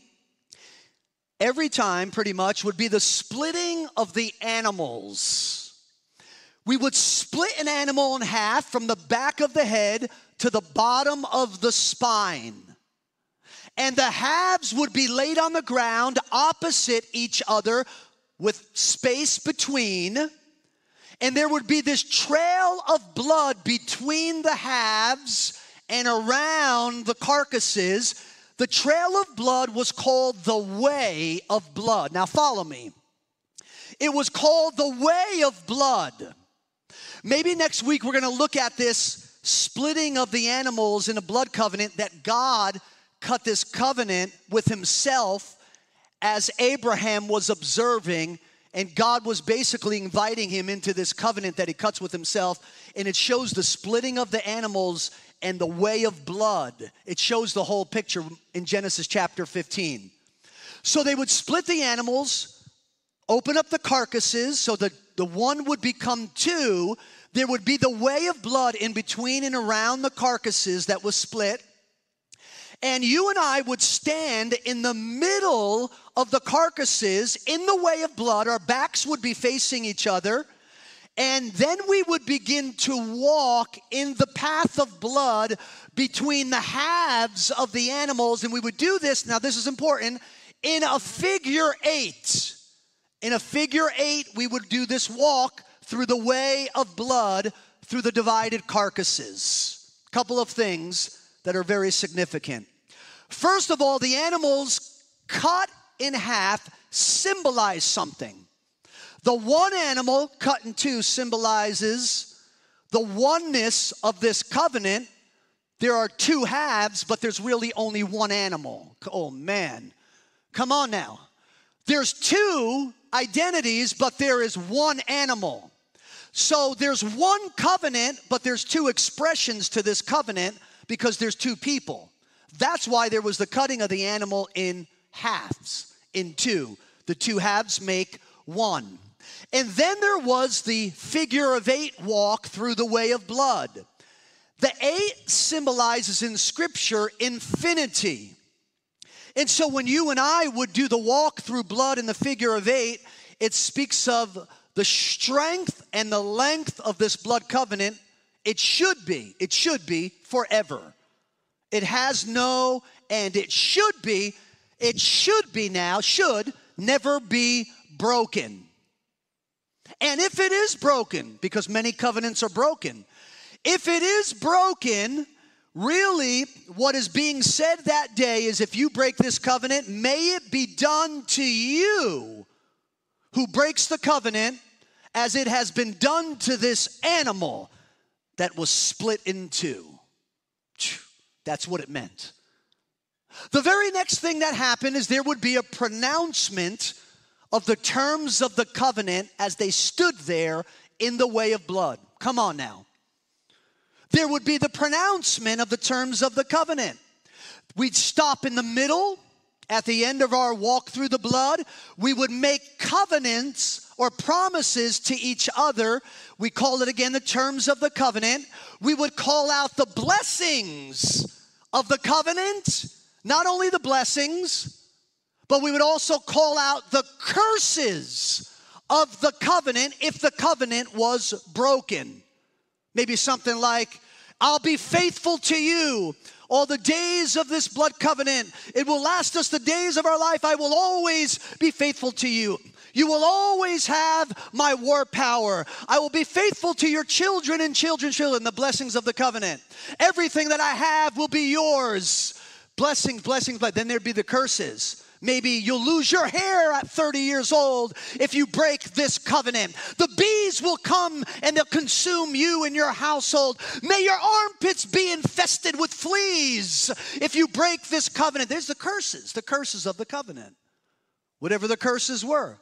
every time pretty much, would be the splitting of the animals. We would split an animal in half from the back of the head to the bottom of the spine. And the halves would be laid on the ground opposite each other with space between. And there would be this trail of blood between the halves and around the carcasses. The trail of blood was called the way of blood. Now follow me. It was called the way of blood. Maybe next week we're going to look at this splitting of the animals in a blood covenant, that God cut this covenant with himself as Abraham was observing, and God was basically inviting him into this covenant that he cuts with himself. And it shows the splitting of the animals and the way of blood. It shows the whole picture in Genesis chapter fifteen. So they would split the animals, open up the carcasses so that the one would become two. There would be the way of blood in between and around the carcasses that was split. And you and I would stand in the middle of the carcasses in the way of blood. Our backs would be facing each other. And then we would begin to walk in the path of blood between the halves of the animals. And we would do this, now this is important, in a figure eight. In a figure eight, we would do this walk through the way of blood through the divided carcasses. couple of things that are very significant. First of all, the animals cut in half symbolize something. The one animal cut in two symbolizes the oneness of this covenant. There are two halves, but there's really only one animal. Oh, man. Come on now. There's two identities, but there is one animal. So there's one covenant, but there's two expressions to this covenant because there's two people. That's why there was the cutting of the animal in halves, in two. The two halves make one. And then there was the figure of eight walk through the way of blood. The eight symbolizes in Scripture infinity. And so when you and I would do the walk through blood in the figure of eight, it speaks of the strength and the length of this blood covenant. It should be, it should be forever. It has no, and it should be, it should be now, should never be broken. And if it is broken, because many covenants are broken, if it is broken, really what is being said that day is if you break this covenant, may it be done to you who breaks the covenant as it has been done to this animal that was split in two. That's what it meant. The very next thing that happened is there would be a pronouncement of the terms of the covenant as they stood there in the way of blood. Come on now. There would be the pronouncement of the terms of the covenant. We'd stop in the middle at the end of our walk through the blood. We would make covenants or promises to each other. We call it again the terms of the covenant. We would call out the blessings of the covenant, not only the blessings, but we would also call out the curses of the covenant if the covenant was broken. Maybe something like, I'll be faithful to you all the days of this blood covenant. It will last us the days of our life. I will always be faithful to you. You will always have my war power. I will be faithful to your children and children's children, the blessings of the covenant. Everything that I have will be yours. Blessings, blessings, but then there'd be the curses. Maybe you'll lose your hair at thirty years old if you break this covenant. The bees will come and they'll consume you and your household. May your armpits be infested with fleas if you break this covenant. There's the curses, the curses of the covenant. Whatever the curses were.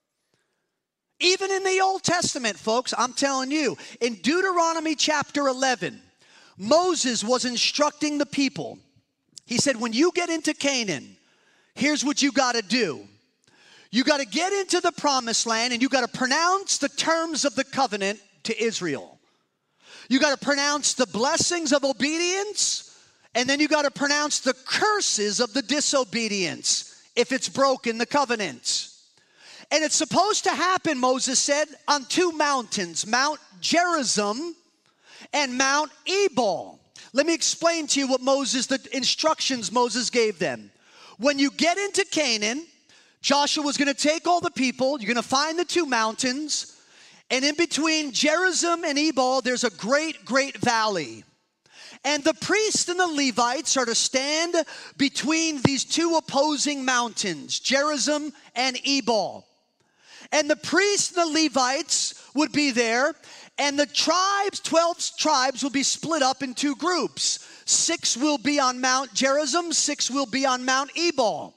Even in the Old Testament, folks, I'm telling you, in Deuteronomy chapter eleven, Moses was instructing the people. He said, when you get into Canaan, here's what you got to do. You got to get into the promised land and you got to pronounce the terms of the covenant to Israel. You got to pronounce the blessings of obedience, and then you got to pronounce the curses of the disobedience if it's broken the covenant. And it's supposed to happen, Moses said, on two mountains, Mount Gerizim and Mount Ebal. Let me explain to you what Moses, the instructions Moses gave them. When you get into Canaan, Joshua was going to take all the people. You're going to find the two mountains. And in between Gerizim and Ebal, there's a great, great valley. And the priests and the Levites are to stand between these two opposing mountains, Gerizim and Ebal. And the priests and the Levites would be there. And the tribes, twelve tribes, will be split up in two groups. Six will be on Mount Gerizim, six will be on Mount Ebal.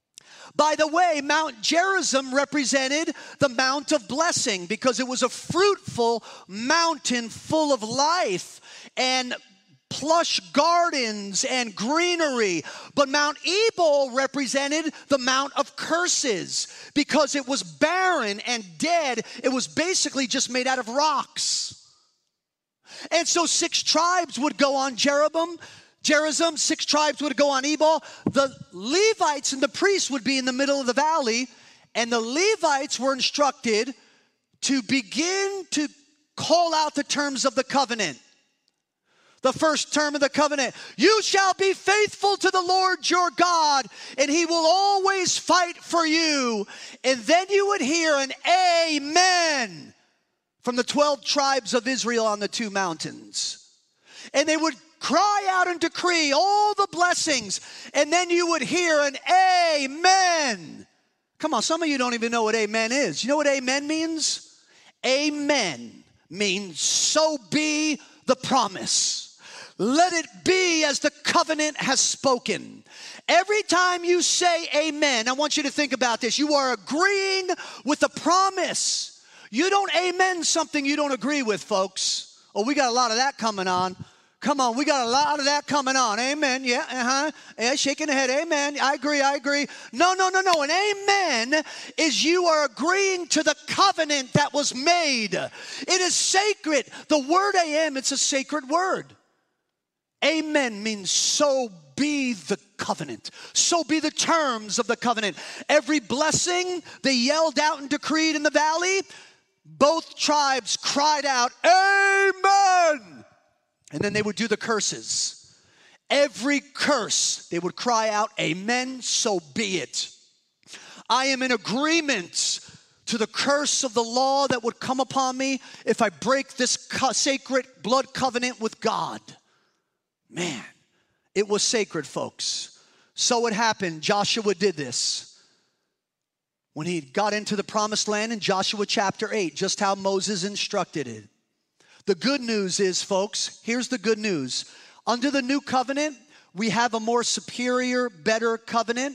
By the way, Mount Gerizim represented the Mount of Blessing because it was a fruitful mountain full of life and plush gardens and greenery. But Mount Ebal represented the Mount of Curses because it was barren and dead. It was basically just made out of rocks. And so six tribes would go on Jeroboam, Gerizim, six tribes would go on Ebal. The Levites and the priests would be in the middle of the valley, and the Levites were instructed to begin to call out the terms of the covenant. The first term of the covenant, you shall be faithful to the Lord your God, and he will always fight for you. And then you would hear an amen from the twelve tribes of Israel on the two mountains. And they would cry out and decree all the blessings, and then you would hear an amen. Come on, some of you don't even know what amen is. You know what amen means? Amen means so be the promise. Let it be as the covenant has spoken. Every time you say amen, I want you to think about this. You are agreeing with the promise. You don't amen something you don't agree with, folks. Oh, we got a lot of that coming on. Come on, we got a lot of that coming on. Amen. Yeah, uh-huh. Yeah, shaking the head. Amen. I agree, I agree. No, no, no, no. An amen is you are agreeing to the covenant that was made. It is sacred. The word am, it's a sacred word. Amen means so be the covenant. So be the terms of the covenant. Every blessing they yelled out and decreed in the valley, both tribes cried out, amen. And then they would do the curses. Every curse, they would cry out, amen, so be it. I am in agreement to the curse of the law that would come upon me if I break this co- sacred blood covenant with God. Man, it was sacred, folks. So it happened. Joshua did this. When he got into the promised land in Joshua chapter eight, just how Moses instructed it. The good news is, folks, here's the good news. Under the new covenant, we have a more superior, better covenant.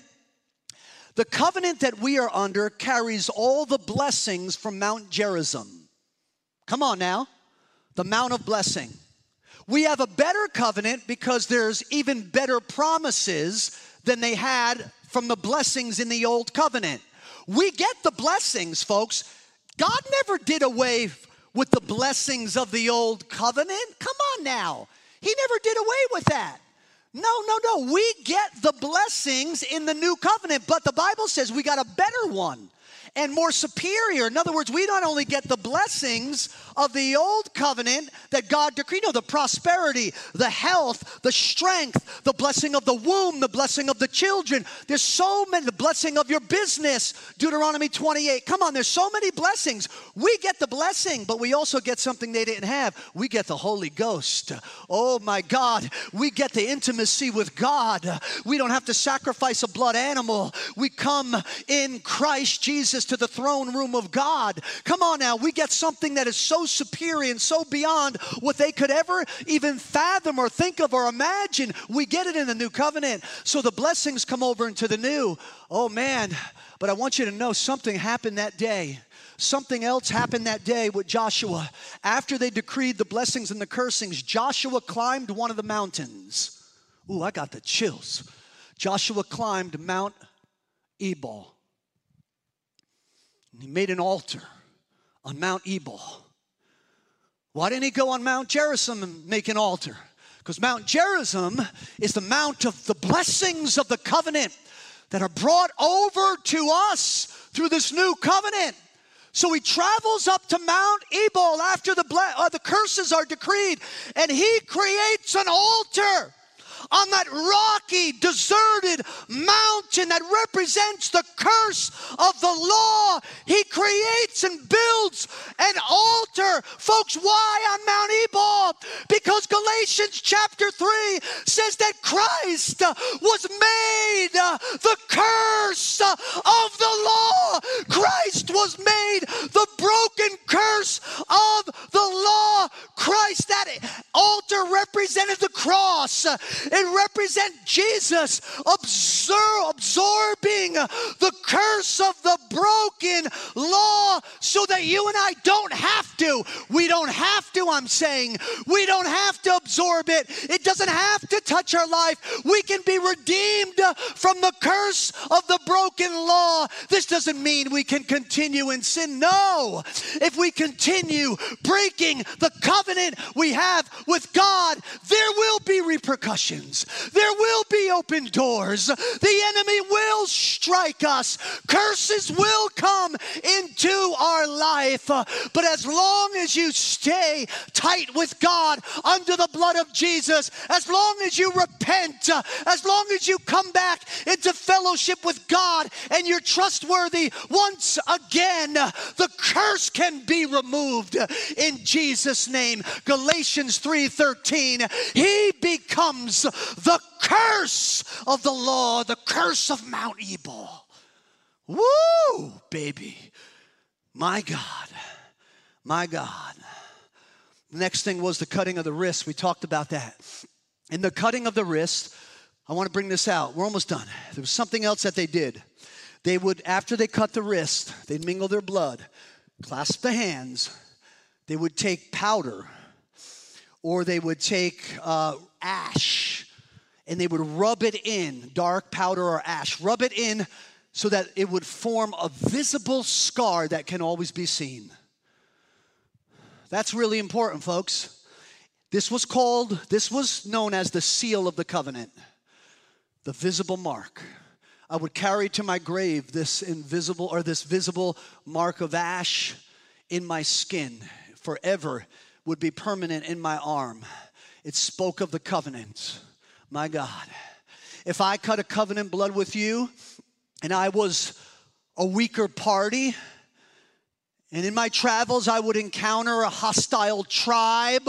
The covenant that we are under carries all the blessings from Mount Gerizim. Come on now, the Mount of Blessing. We have a better covenant because there's even better promises than they had from the blessings in the old covenant. We get the blessings, folks. God never did away with the blessings of the old covenant. Come on now. He never did away with that. No, no, no. We get the blessings in the new covenant, but the Bible says we got a better one and more superior. In other words, we not only get the blessings of the old covenant that God decreed, no, the prosperity, the health, the strength, the blessing of the womb, the blessing of the children. There's so many, the blessing of your business, Deuteronomy twenty-eight. Come on, there's so many blessings. We get the blessing, but we also get something they didn't have. We get the Holy Ghost. Oh my God, we get the intimacy with God. We don't have to sacrifice a blood animal. We come in Christ Jesus to the throne room of God. Come on now, we get something that is so superior and so beyond what they could ever even fathom or think of or imagine. We get it in the new covenant. So the blessings come over into the new. Oh man, but I want you to know something happened that day. Something else happened that day with Joshua. After they decreed the blessings and the cursings, Joshua climbed one of the mountains. Ooh, I got the chills. Joshua climbed Mount Ebal. He made an altar on Mount Ebal. Why didn't he go on Mount Gerizim and make an altar? Because Mount Gerizim is the mount of the blessings of the covenant that are brought over to us through this new covenant. So he travels up to Mount Ebal after the, ble- uh, the curses are decreed, and he creates an altar on that rocky, deserted mountain that represents the curse of the law. He creates and builds an altar. Folks, why on Mount Ebal? Because Galatians chapter three says that Christ was made the curse of the law. Christ was made the broken curse of the law. Christ, that altar represented the cross. It represents Jesus absor- absorbing the curse of the broken law so that you and I don't have to. We don't have to, I'm saying. We don't have to absorb it. It doesn't have to touch our life. We can be redeemed from the curse of the broken law. This doesn't mean we can continue in sin. No. If we continue breaking the covenant we have with God, there will be repercussions. There will be open doors. The enemy will strike us. Curses will come into our life. But as long as you stay tight with God under the blood of Jesus, as long as you repent, as long as you come back into fellowship with God and you're trustworthy once again, the curse can be removed in Jesus' name. Galatians three thirteen, he becomes the curse of the law, the curse of Mount Ebal. Woo, baby. My God. My God. The next thing was the cutting of the wrist. We talked about that. In the cutting of the wrist, I want to bring this out. We're almost done. There was something else that they did. They would, after they cut the wrist, they'd mingle their blood, clasp the hands. They would take powder, or they would take uh, ash, and they would rub it in, dark powder or ash. Rub it in so that it would form a visible scar that can always be seen. That's really important, folks. This was called, this was known as the seal of the covenant, the visible mark. I would carry to my grave this invisible or this visible mark of ash in my skin, forever would be permanent in my arm. It spoke of the covenant. My God, if I cut a covenant blood with you and I was a weaker party, and in my travels I would encounter a hostile tribe,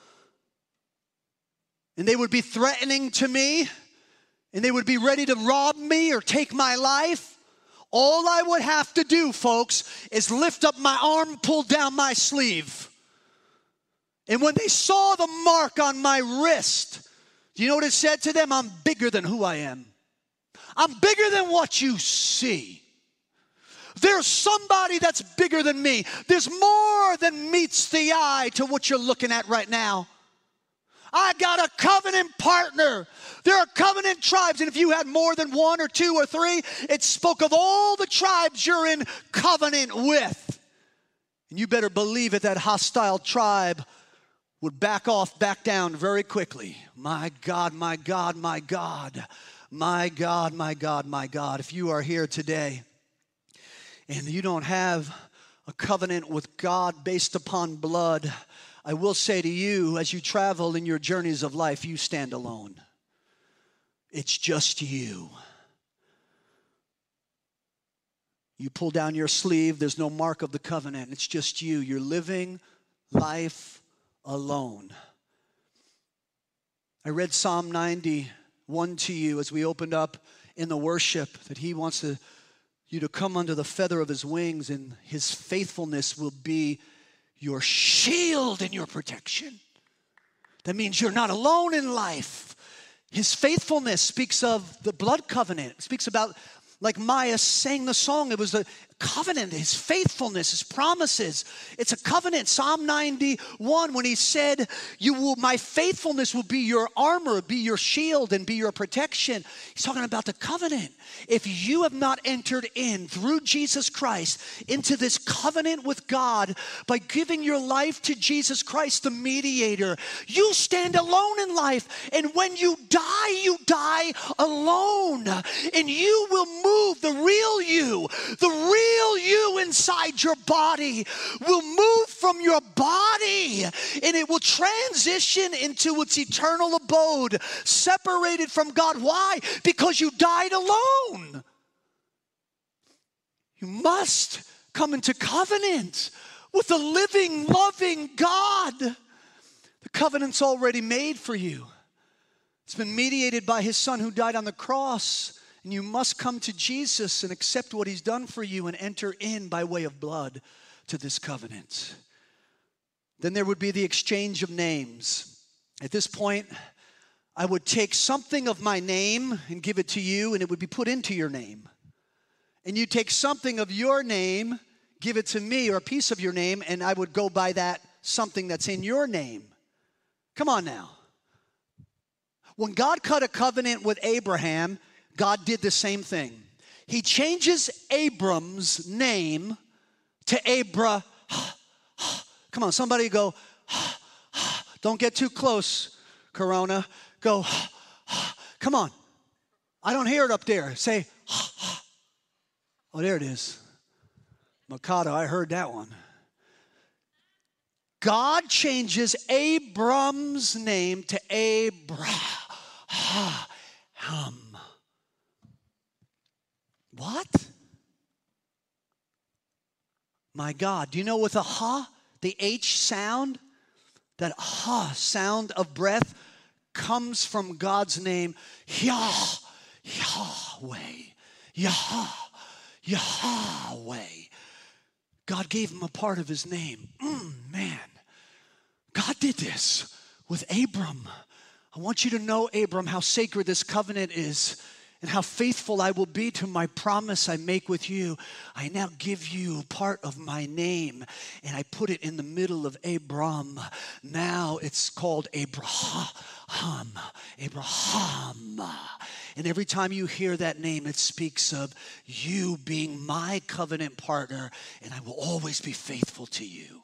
and they would be threatening to me, and they would be ready to rob me or take my life, all I would have to do, folks, is lift up my arm, pull down my sleeve. And when they saw the mark on my wrist, do you know what it said to them? I'm bigger than who I am. I'm bigger than what you see. There's somebody that's bigger than me. There's more than meets the eye to what you're looking at right now. I got a covenant partner. There are covenant tribes, and if you had more than one or two or three, it spoke of all the tribes you're in covenant with. And you better believe it, that hostile tribe would back off, back down very quickly. My God, my God, my God, my God, my God, my God. If you are here today and you don't have a covenant with God based upon blood, I will say to you, as you travel in your journeys of life, you stand alone. It's just you. You pull down your sleeve, there's no mark of the covenant. It's just you. You're living life alone. I read Psalm ninety-one to you as we opened up in the worship, that he wants to, you to come under the feather of his wings, and his faithfulness will be your shield and your protection. That means you're not alone in life. His faithfulness speaks of the blood covenant. It speaks about, like Maya sang the song, it was the covenant, his faithfulness, his promises. It's a covenant. Psalm ninety-one, when he said, "You will, my faithfulness will be your armor, be your shield, and be your protection." He's talking about the covenant. If you have not entered in through Jesus Christ into this covenant with God by giving your life to Jesus Christ, the mediator, you stand alone in life. And when you die, you die alone. And you will move, the real you, the real Real you inside your body will move from your body, and it will transition into its eternal abode, separated from God. Why? Because you died alone. You must come into covenant with the living, loving God. The covenant's already made for you. It's been mediated by his son who died on the cross. And you must come to Jesus and accept what he's done for you and enter in by way of blood to this covenant. Then there would be the exchange of names. At this point, I would take something of my name and give it to you, and it would be put into your name. And you take something of your name, give it to me, or a piece of your name, and I would go by that something that's in your name. Come on now. When God cut a covenant with Abraham, God did the same thing. He changes Abram's name to Abra. Come on, somebody go. Don't get too close, Corona. Go. Come on. I don't hear it up there. Say. Oh, there it is. Mikado, I heard that one. God changes Abram's name to Abraham. my God. Do you know with a ha, the H sound, that ha sound of breath comes from God's name, Yah, Yahweh, Yah, Yahweh. God gave him a part of his name. Mm, man, God did this with Abram. I want you to know, Abram, how sacred this covenant is and how faithful I will be to my promise I make with you. I now give you part of my name, and I put it in the middle of Abram. Now it's called Abraham. Abraham. And every time you hear that name, it speaks of you being my covenant partner, and I will always be faithful to you.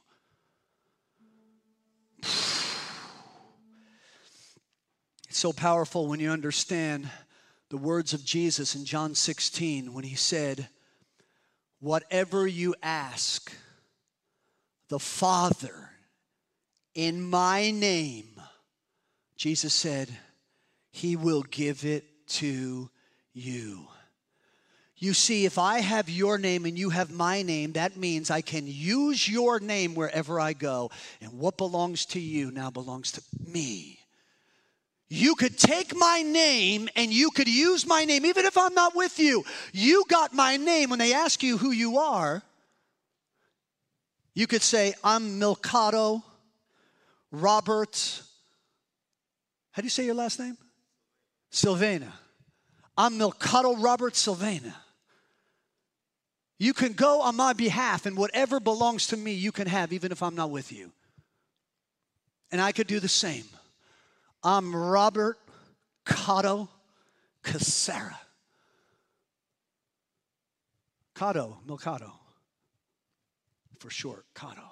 It's so powerful when you understand the words of Jesus in John sixteen when he said, whatever you ask the Father in my name, Jesus said, he will give it to you. You see, if I have your name and you have my name, that means I can use your name wherever I go. And what belongs to you now belongs to me. You could take my name and you could use my name, even if I'm not with you. You got my name. When they ask you who you are, you could say, I'm Milcado Robert. How do you say your last name? Silvana. I'm Milcado Robert Silvana. You can go on my behalf, and whatever belongs to me, you can have, even if I'm not with you. And I could do the same. I'm Robert Cotto Casera. Cotto, Milcado. For short, Cotto.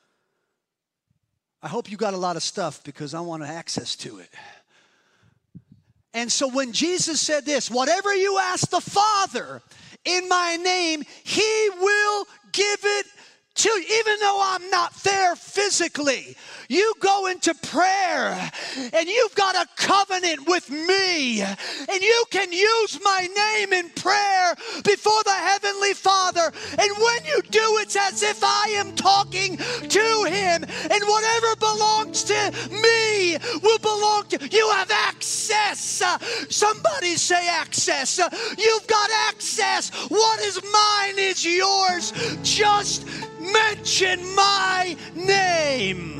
I hope you got a lot of stuff because I want access to it. And so when Jesus said this, whatever you ask the Father in my name, he will give it to you, even though I'm not there physically. You go into prayer and you've got a covenant with me, and you can use my name in prayer before the Heavenly Father. And when you do, it's as if I am talking to him, and whatever belongs to me will belong to you. Have access. Uh, somebody say access. Uh, you've got access. What is mine is yours. Just mention my name.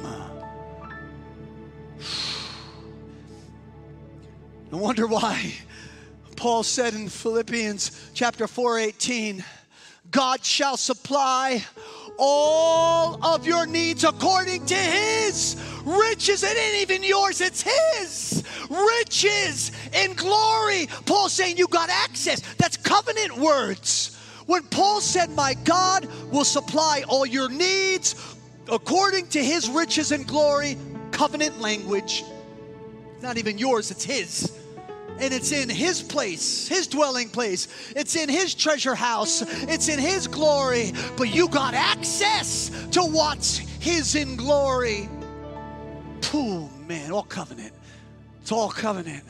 No wonder why Paul said in Philippians chapter four eighteen, God shall supply all of your needs according to his riches. It ain't even yours, it's his riches in glory. Paul's saying you got access. That's covenant words. When Paul said, my God will supply all your needs according to his riches and glory, covenant language. It's not even yours, it's his. And it's in his place, his dwelling place. It's in his treasure house. It's in his glory. But you got access to what's his in glory. Pooh, man, all covenant. It's all covenant.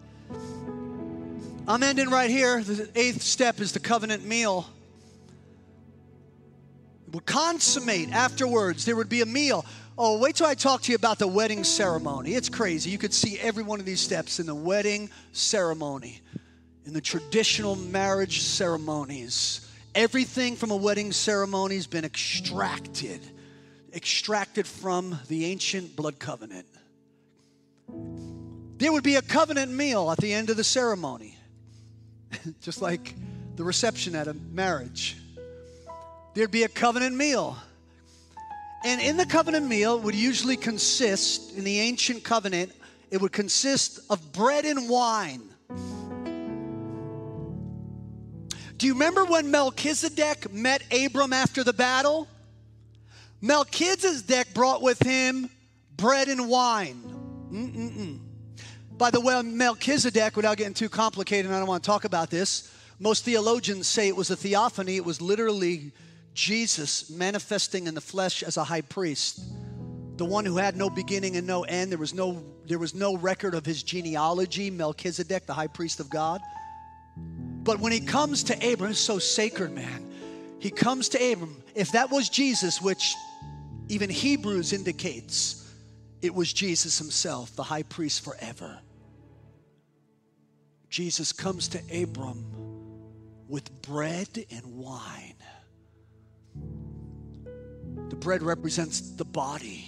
I'm ending right here. The eighth step is the covenant meal. It would consummate afterwards. There would be a meal. Oh, wait till I talk to you about the wedding ceremony. It's crazy. You could see every one of these steps in the wedding ceremony, in the traditional marriage ceremonies. Everything from a wedding ceremony has been extracted, extracted from the ancient blood covenant. There would be a covenant meal at the end of the ceremony, just like the reception at a marriage. There'd be a covenant meal. And in the covenant meal, it would usually consist, in the ancient covenant, it would consist of bread and wine. Do you remember when Melchizedek met Abram after the battle? Melchizedek brought with him bread and wine. Mm-mm-mm. By the way, Melchizedek, without getting too complicated, and I don't want to talk about this, most theologians say it was a theophany. It was literally Jesus manifesting in the flesh as a high priest, the one who had no beginning and no end. There was no, there was no record of his genealogy, Melchizedek, the high priest of God. But when he comes to Abraham, it's so sacred, man. He comes to Abram. If that was Jesus, which even Hebrews indicates it was Jesus himself, the high priest forever. Jesus comes to Abram with bread and wine. The bread represents the body.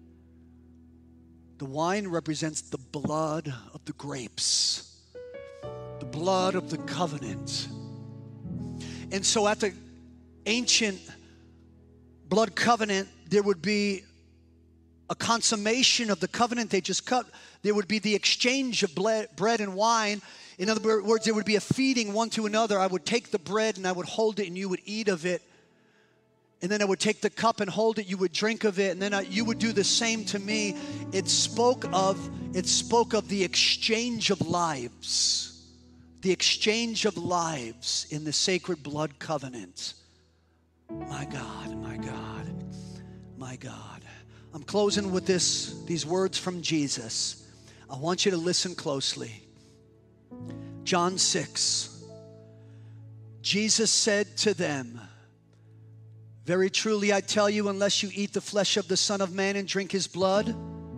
The wine represents the blood of the grapes, the blood of the covenant. And so at the ancient blood covenant, there would be a consummation of the covenant they just cut. There would be the exchange of bread and wine. In other words, there would be a feeding one to another. I would take the bread and I would hold it and you would eat of it. And then I would take the cup and hold it, you would drink of it, and then I, you would do the same to me. It spoke of, it spoke of the exchange of lives. The exchange of lives in the sacred blood covenant. My God, my God, my God. I'm closing with this, these words from Jesus. I want you to listen closely. John six. Jesus said to them, very truly I tell you, unless you eat the flesh of the Son of Man and drink his blood,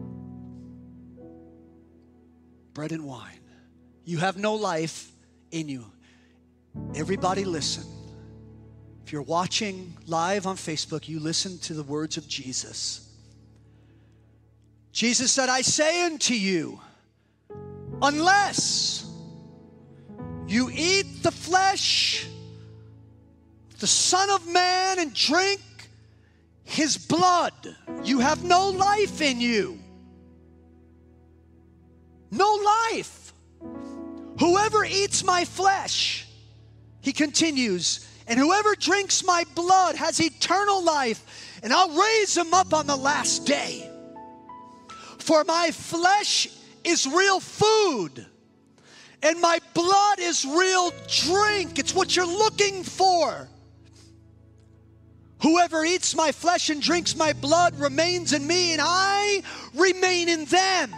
bread and wine, you have no life in you. Everybody listen. If you're watching live on Facebook, you listen to the words of Jesus. Jesus said, I say unto you, unless you eat the flesh of the Son of Man and drink his blood, you have no life in you. No life. Whoever eats my flesh, he continues, and whoever drinks my blood has eternal life, and I'll raise him up on the last day. For my flesh is real food, and my blood is real drink. It's what you're looking for. Whoever eats my flesh and drinks my blood remains in me, and I remain in them.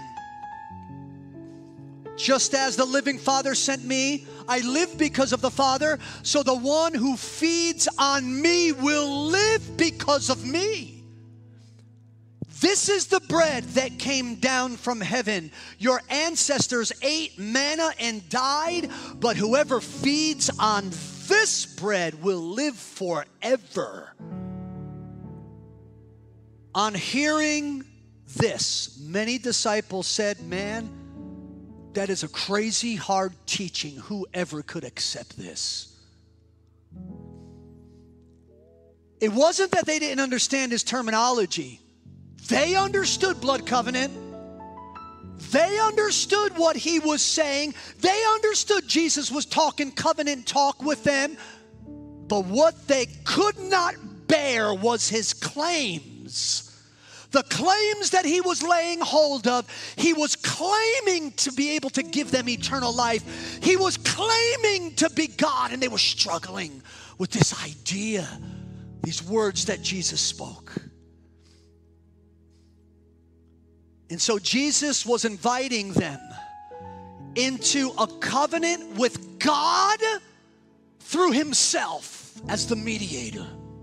Just as the living Father sent me, I live because of the Father, so the one who feeds on me will live because of me. This is the bread that came down from heaven. Your ancestors ate manna and died, but whoever feeds on this bread will live forever. On hearing this, many disciples said, man, that is a crazy hard teaching. Whoever could accept this? It wasn't that they didn't understand his terminology. They understood blood covenant. They understood what he was saying. They understood Jesus was talking covenant talk with them. But what they could not bear was his claims. The claims that he was laying hold of. He was claiming to be able to give them eternal life. He was claiming to be God, and they were struggling with this idea, these words that Jesus spoke. And so Jesus was inviting them into a covenant with God through himself as the mediator.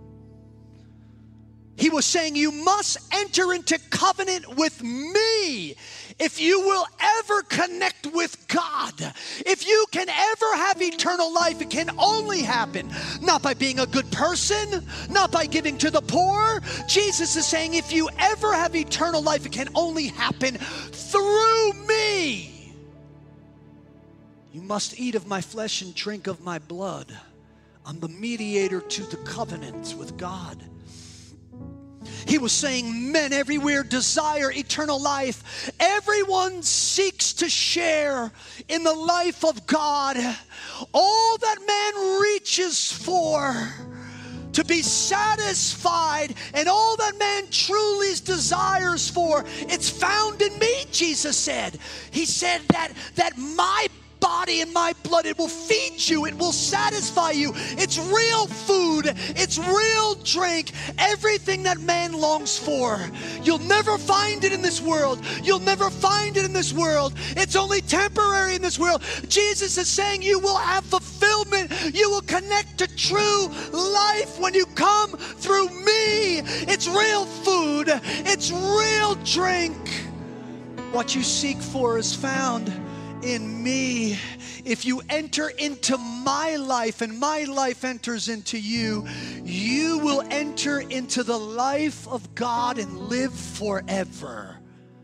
He was saying, you must enter into covenant with me if you will ever connect with God. If you can ever have eternal life, it can only happen not by being a good person, not by giving to the poor. Jesus is saying, if you ever have eternal life, it can only happen through me. You must eat of my flesh and drink of my blood. I'm the mediator to the covenant with God. He was saying men everywhere desire eternal life. Everyone seeks to share in the life of God. All that man reaches for to be satisfied, and all that man truly desires for, it's found in me, Jesus said. He said that, that my body and my blood, it will feed you, it will satisfy you. It's real food, it's real drink, everything that man longs for. You'll never find it in this world. You'll never find it in this world. It's only temporary in this world. Jesus is saying you will have fulfillment. You will connect to true life when you come through me. It's real food. It's real drink. What you seek for is found in me. If you enter into my life and my life enters into you, you will enter into the life of God and live forever.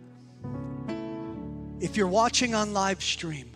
If you're watching on live stream,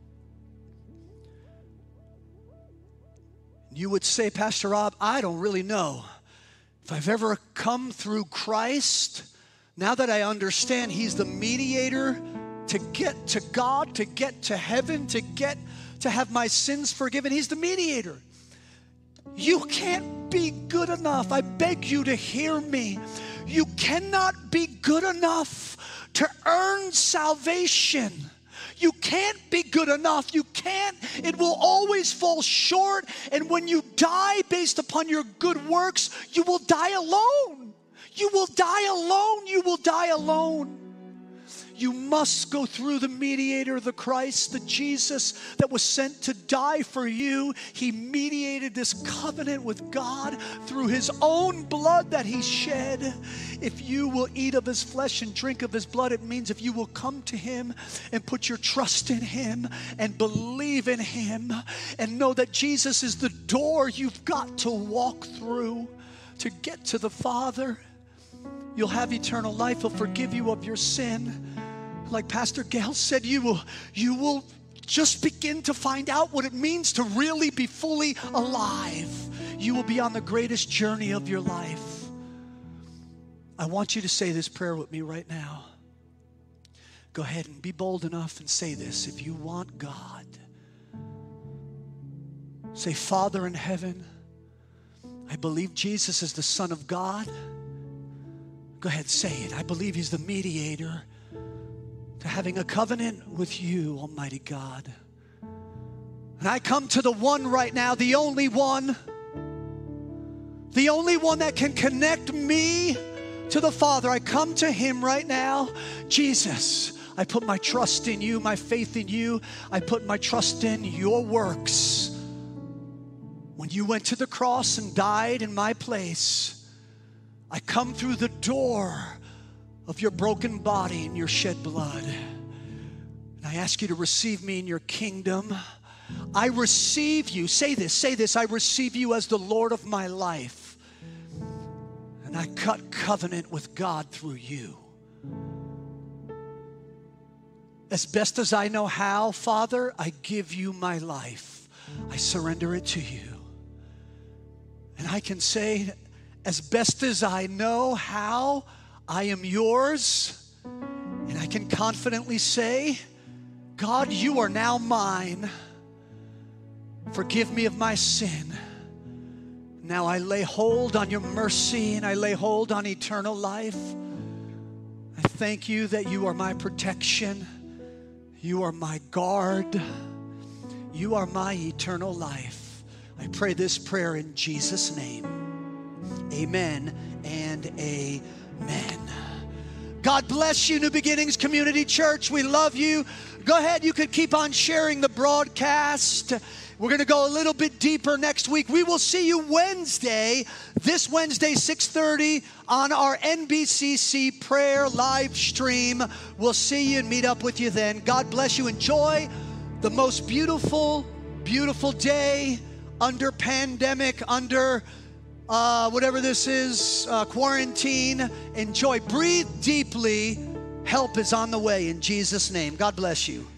you would say, Pastor Rob, I don't really know if I've ever come through Christ. Now that I understand He's the mediator to get to God, to get to heaven, to get to have my sins forgiven. He's the mediator. You can't be good enough. I beg you to hear me. You cannot be good enough to earn salvation. You can't be good enough. You can't. It will always fall short. And when you die based upon your good works, you will die alone. You will die alone. You will die alone. You must go through the mediator, the Christ, the Jesus that was sent to die for you. He mediated this covenant with God through His own blood that He shed. If you will eat of His flesh and drink of His blood, it means if you will come to Him and put your trust in Him and believe in Him and know that Jesus is the door you've got to walk through to get to the Father, you'll have eternal life. He'll forgive you of your sin. Like Pastor Gail said, you will, you will just begin to find out what it means to really be fully alive. You will be on the greatest journey of your life. I want you to say this prayer with me right now. Go ahead and be bold enough and say this. If you want God, say, Father in heaven, I believe Jesus is the Son of God. Go ahead, say it. I believe He's the mediator to having a covenant with you, Almighty God. And I come to the one right now, the only one, the only one that can connect me to the Father. I come to Him right now. Jesus, I put my trust in you, my faith in you. I put my trust in your works. When you went to the cross and died in my place, I come through the door of your broken body and your shed blood. And I ask you to receive me in your kingdom. I receive you. Say this, say this. I receive you as the Lord of my life. And I cut covenant with God through you. As best as I know how, Father, I give you my life. I surrender it to you. And I can say, as best as I know how, I am yours, and I can confidently say, God, you are now mine. Forgive me of my sin. Now I lay hold on your mercy, and I lay hold on eternal life. I thank you that you are my protection. You are my guard. You are my eternal life. I pray this prayer in Jesus' name. Amen and amen. Amen. God bless you, New Beginnings Community Church. We love you. Go ahead. You can keep on sharing the broadcast. We're going to go a little bit deeper next week. We will see you Wednesday, this Wednesday, six thirty on our N B C C prayer live stream. We'll see you and meet up with you then. God bless you. Enjoy the most beautiful, beautiful day under pandemic, under Uh, whatever this is, uh, quarantine. Enjoy. Breathe deeply. Help is on the way in Jesus' name. God bless you.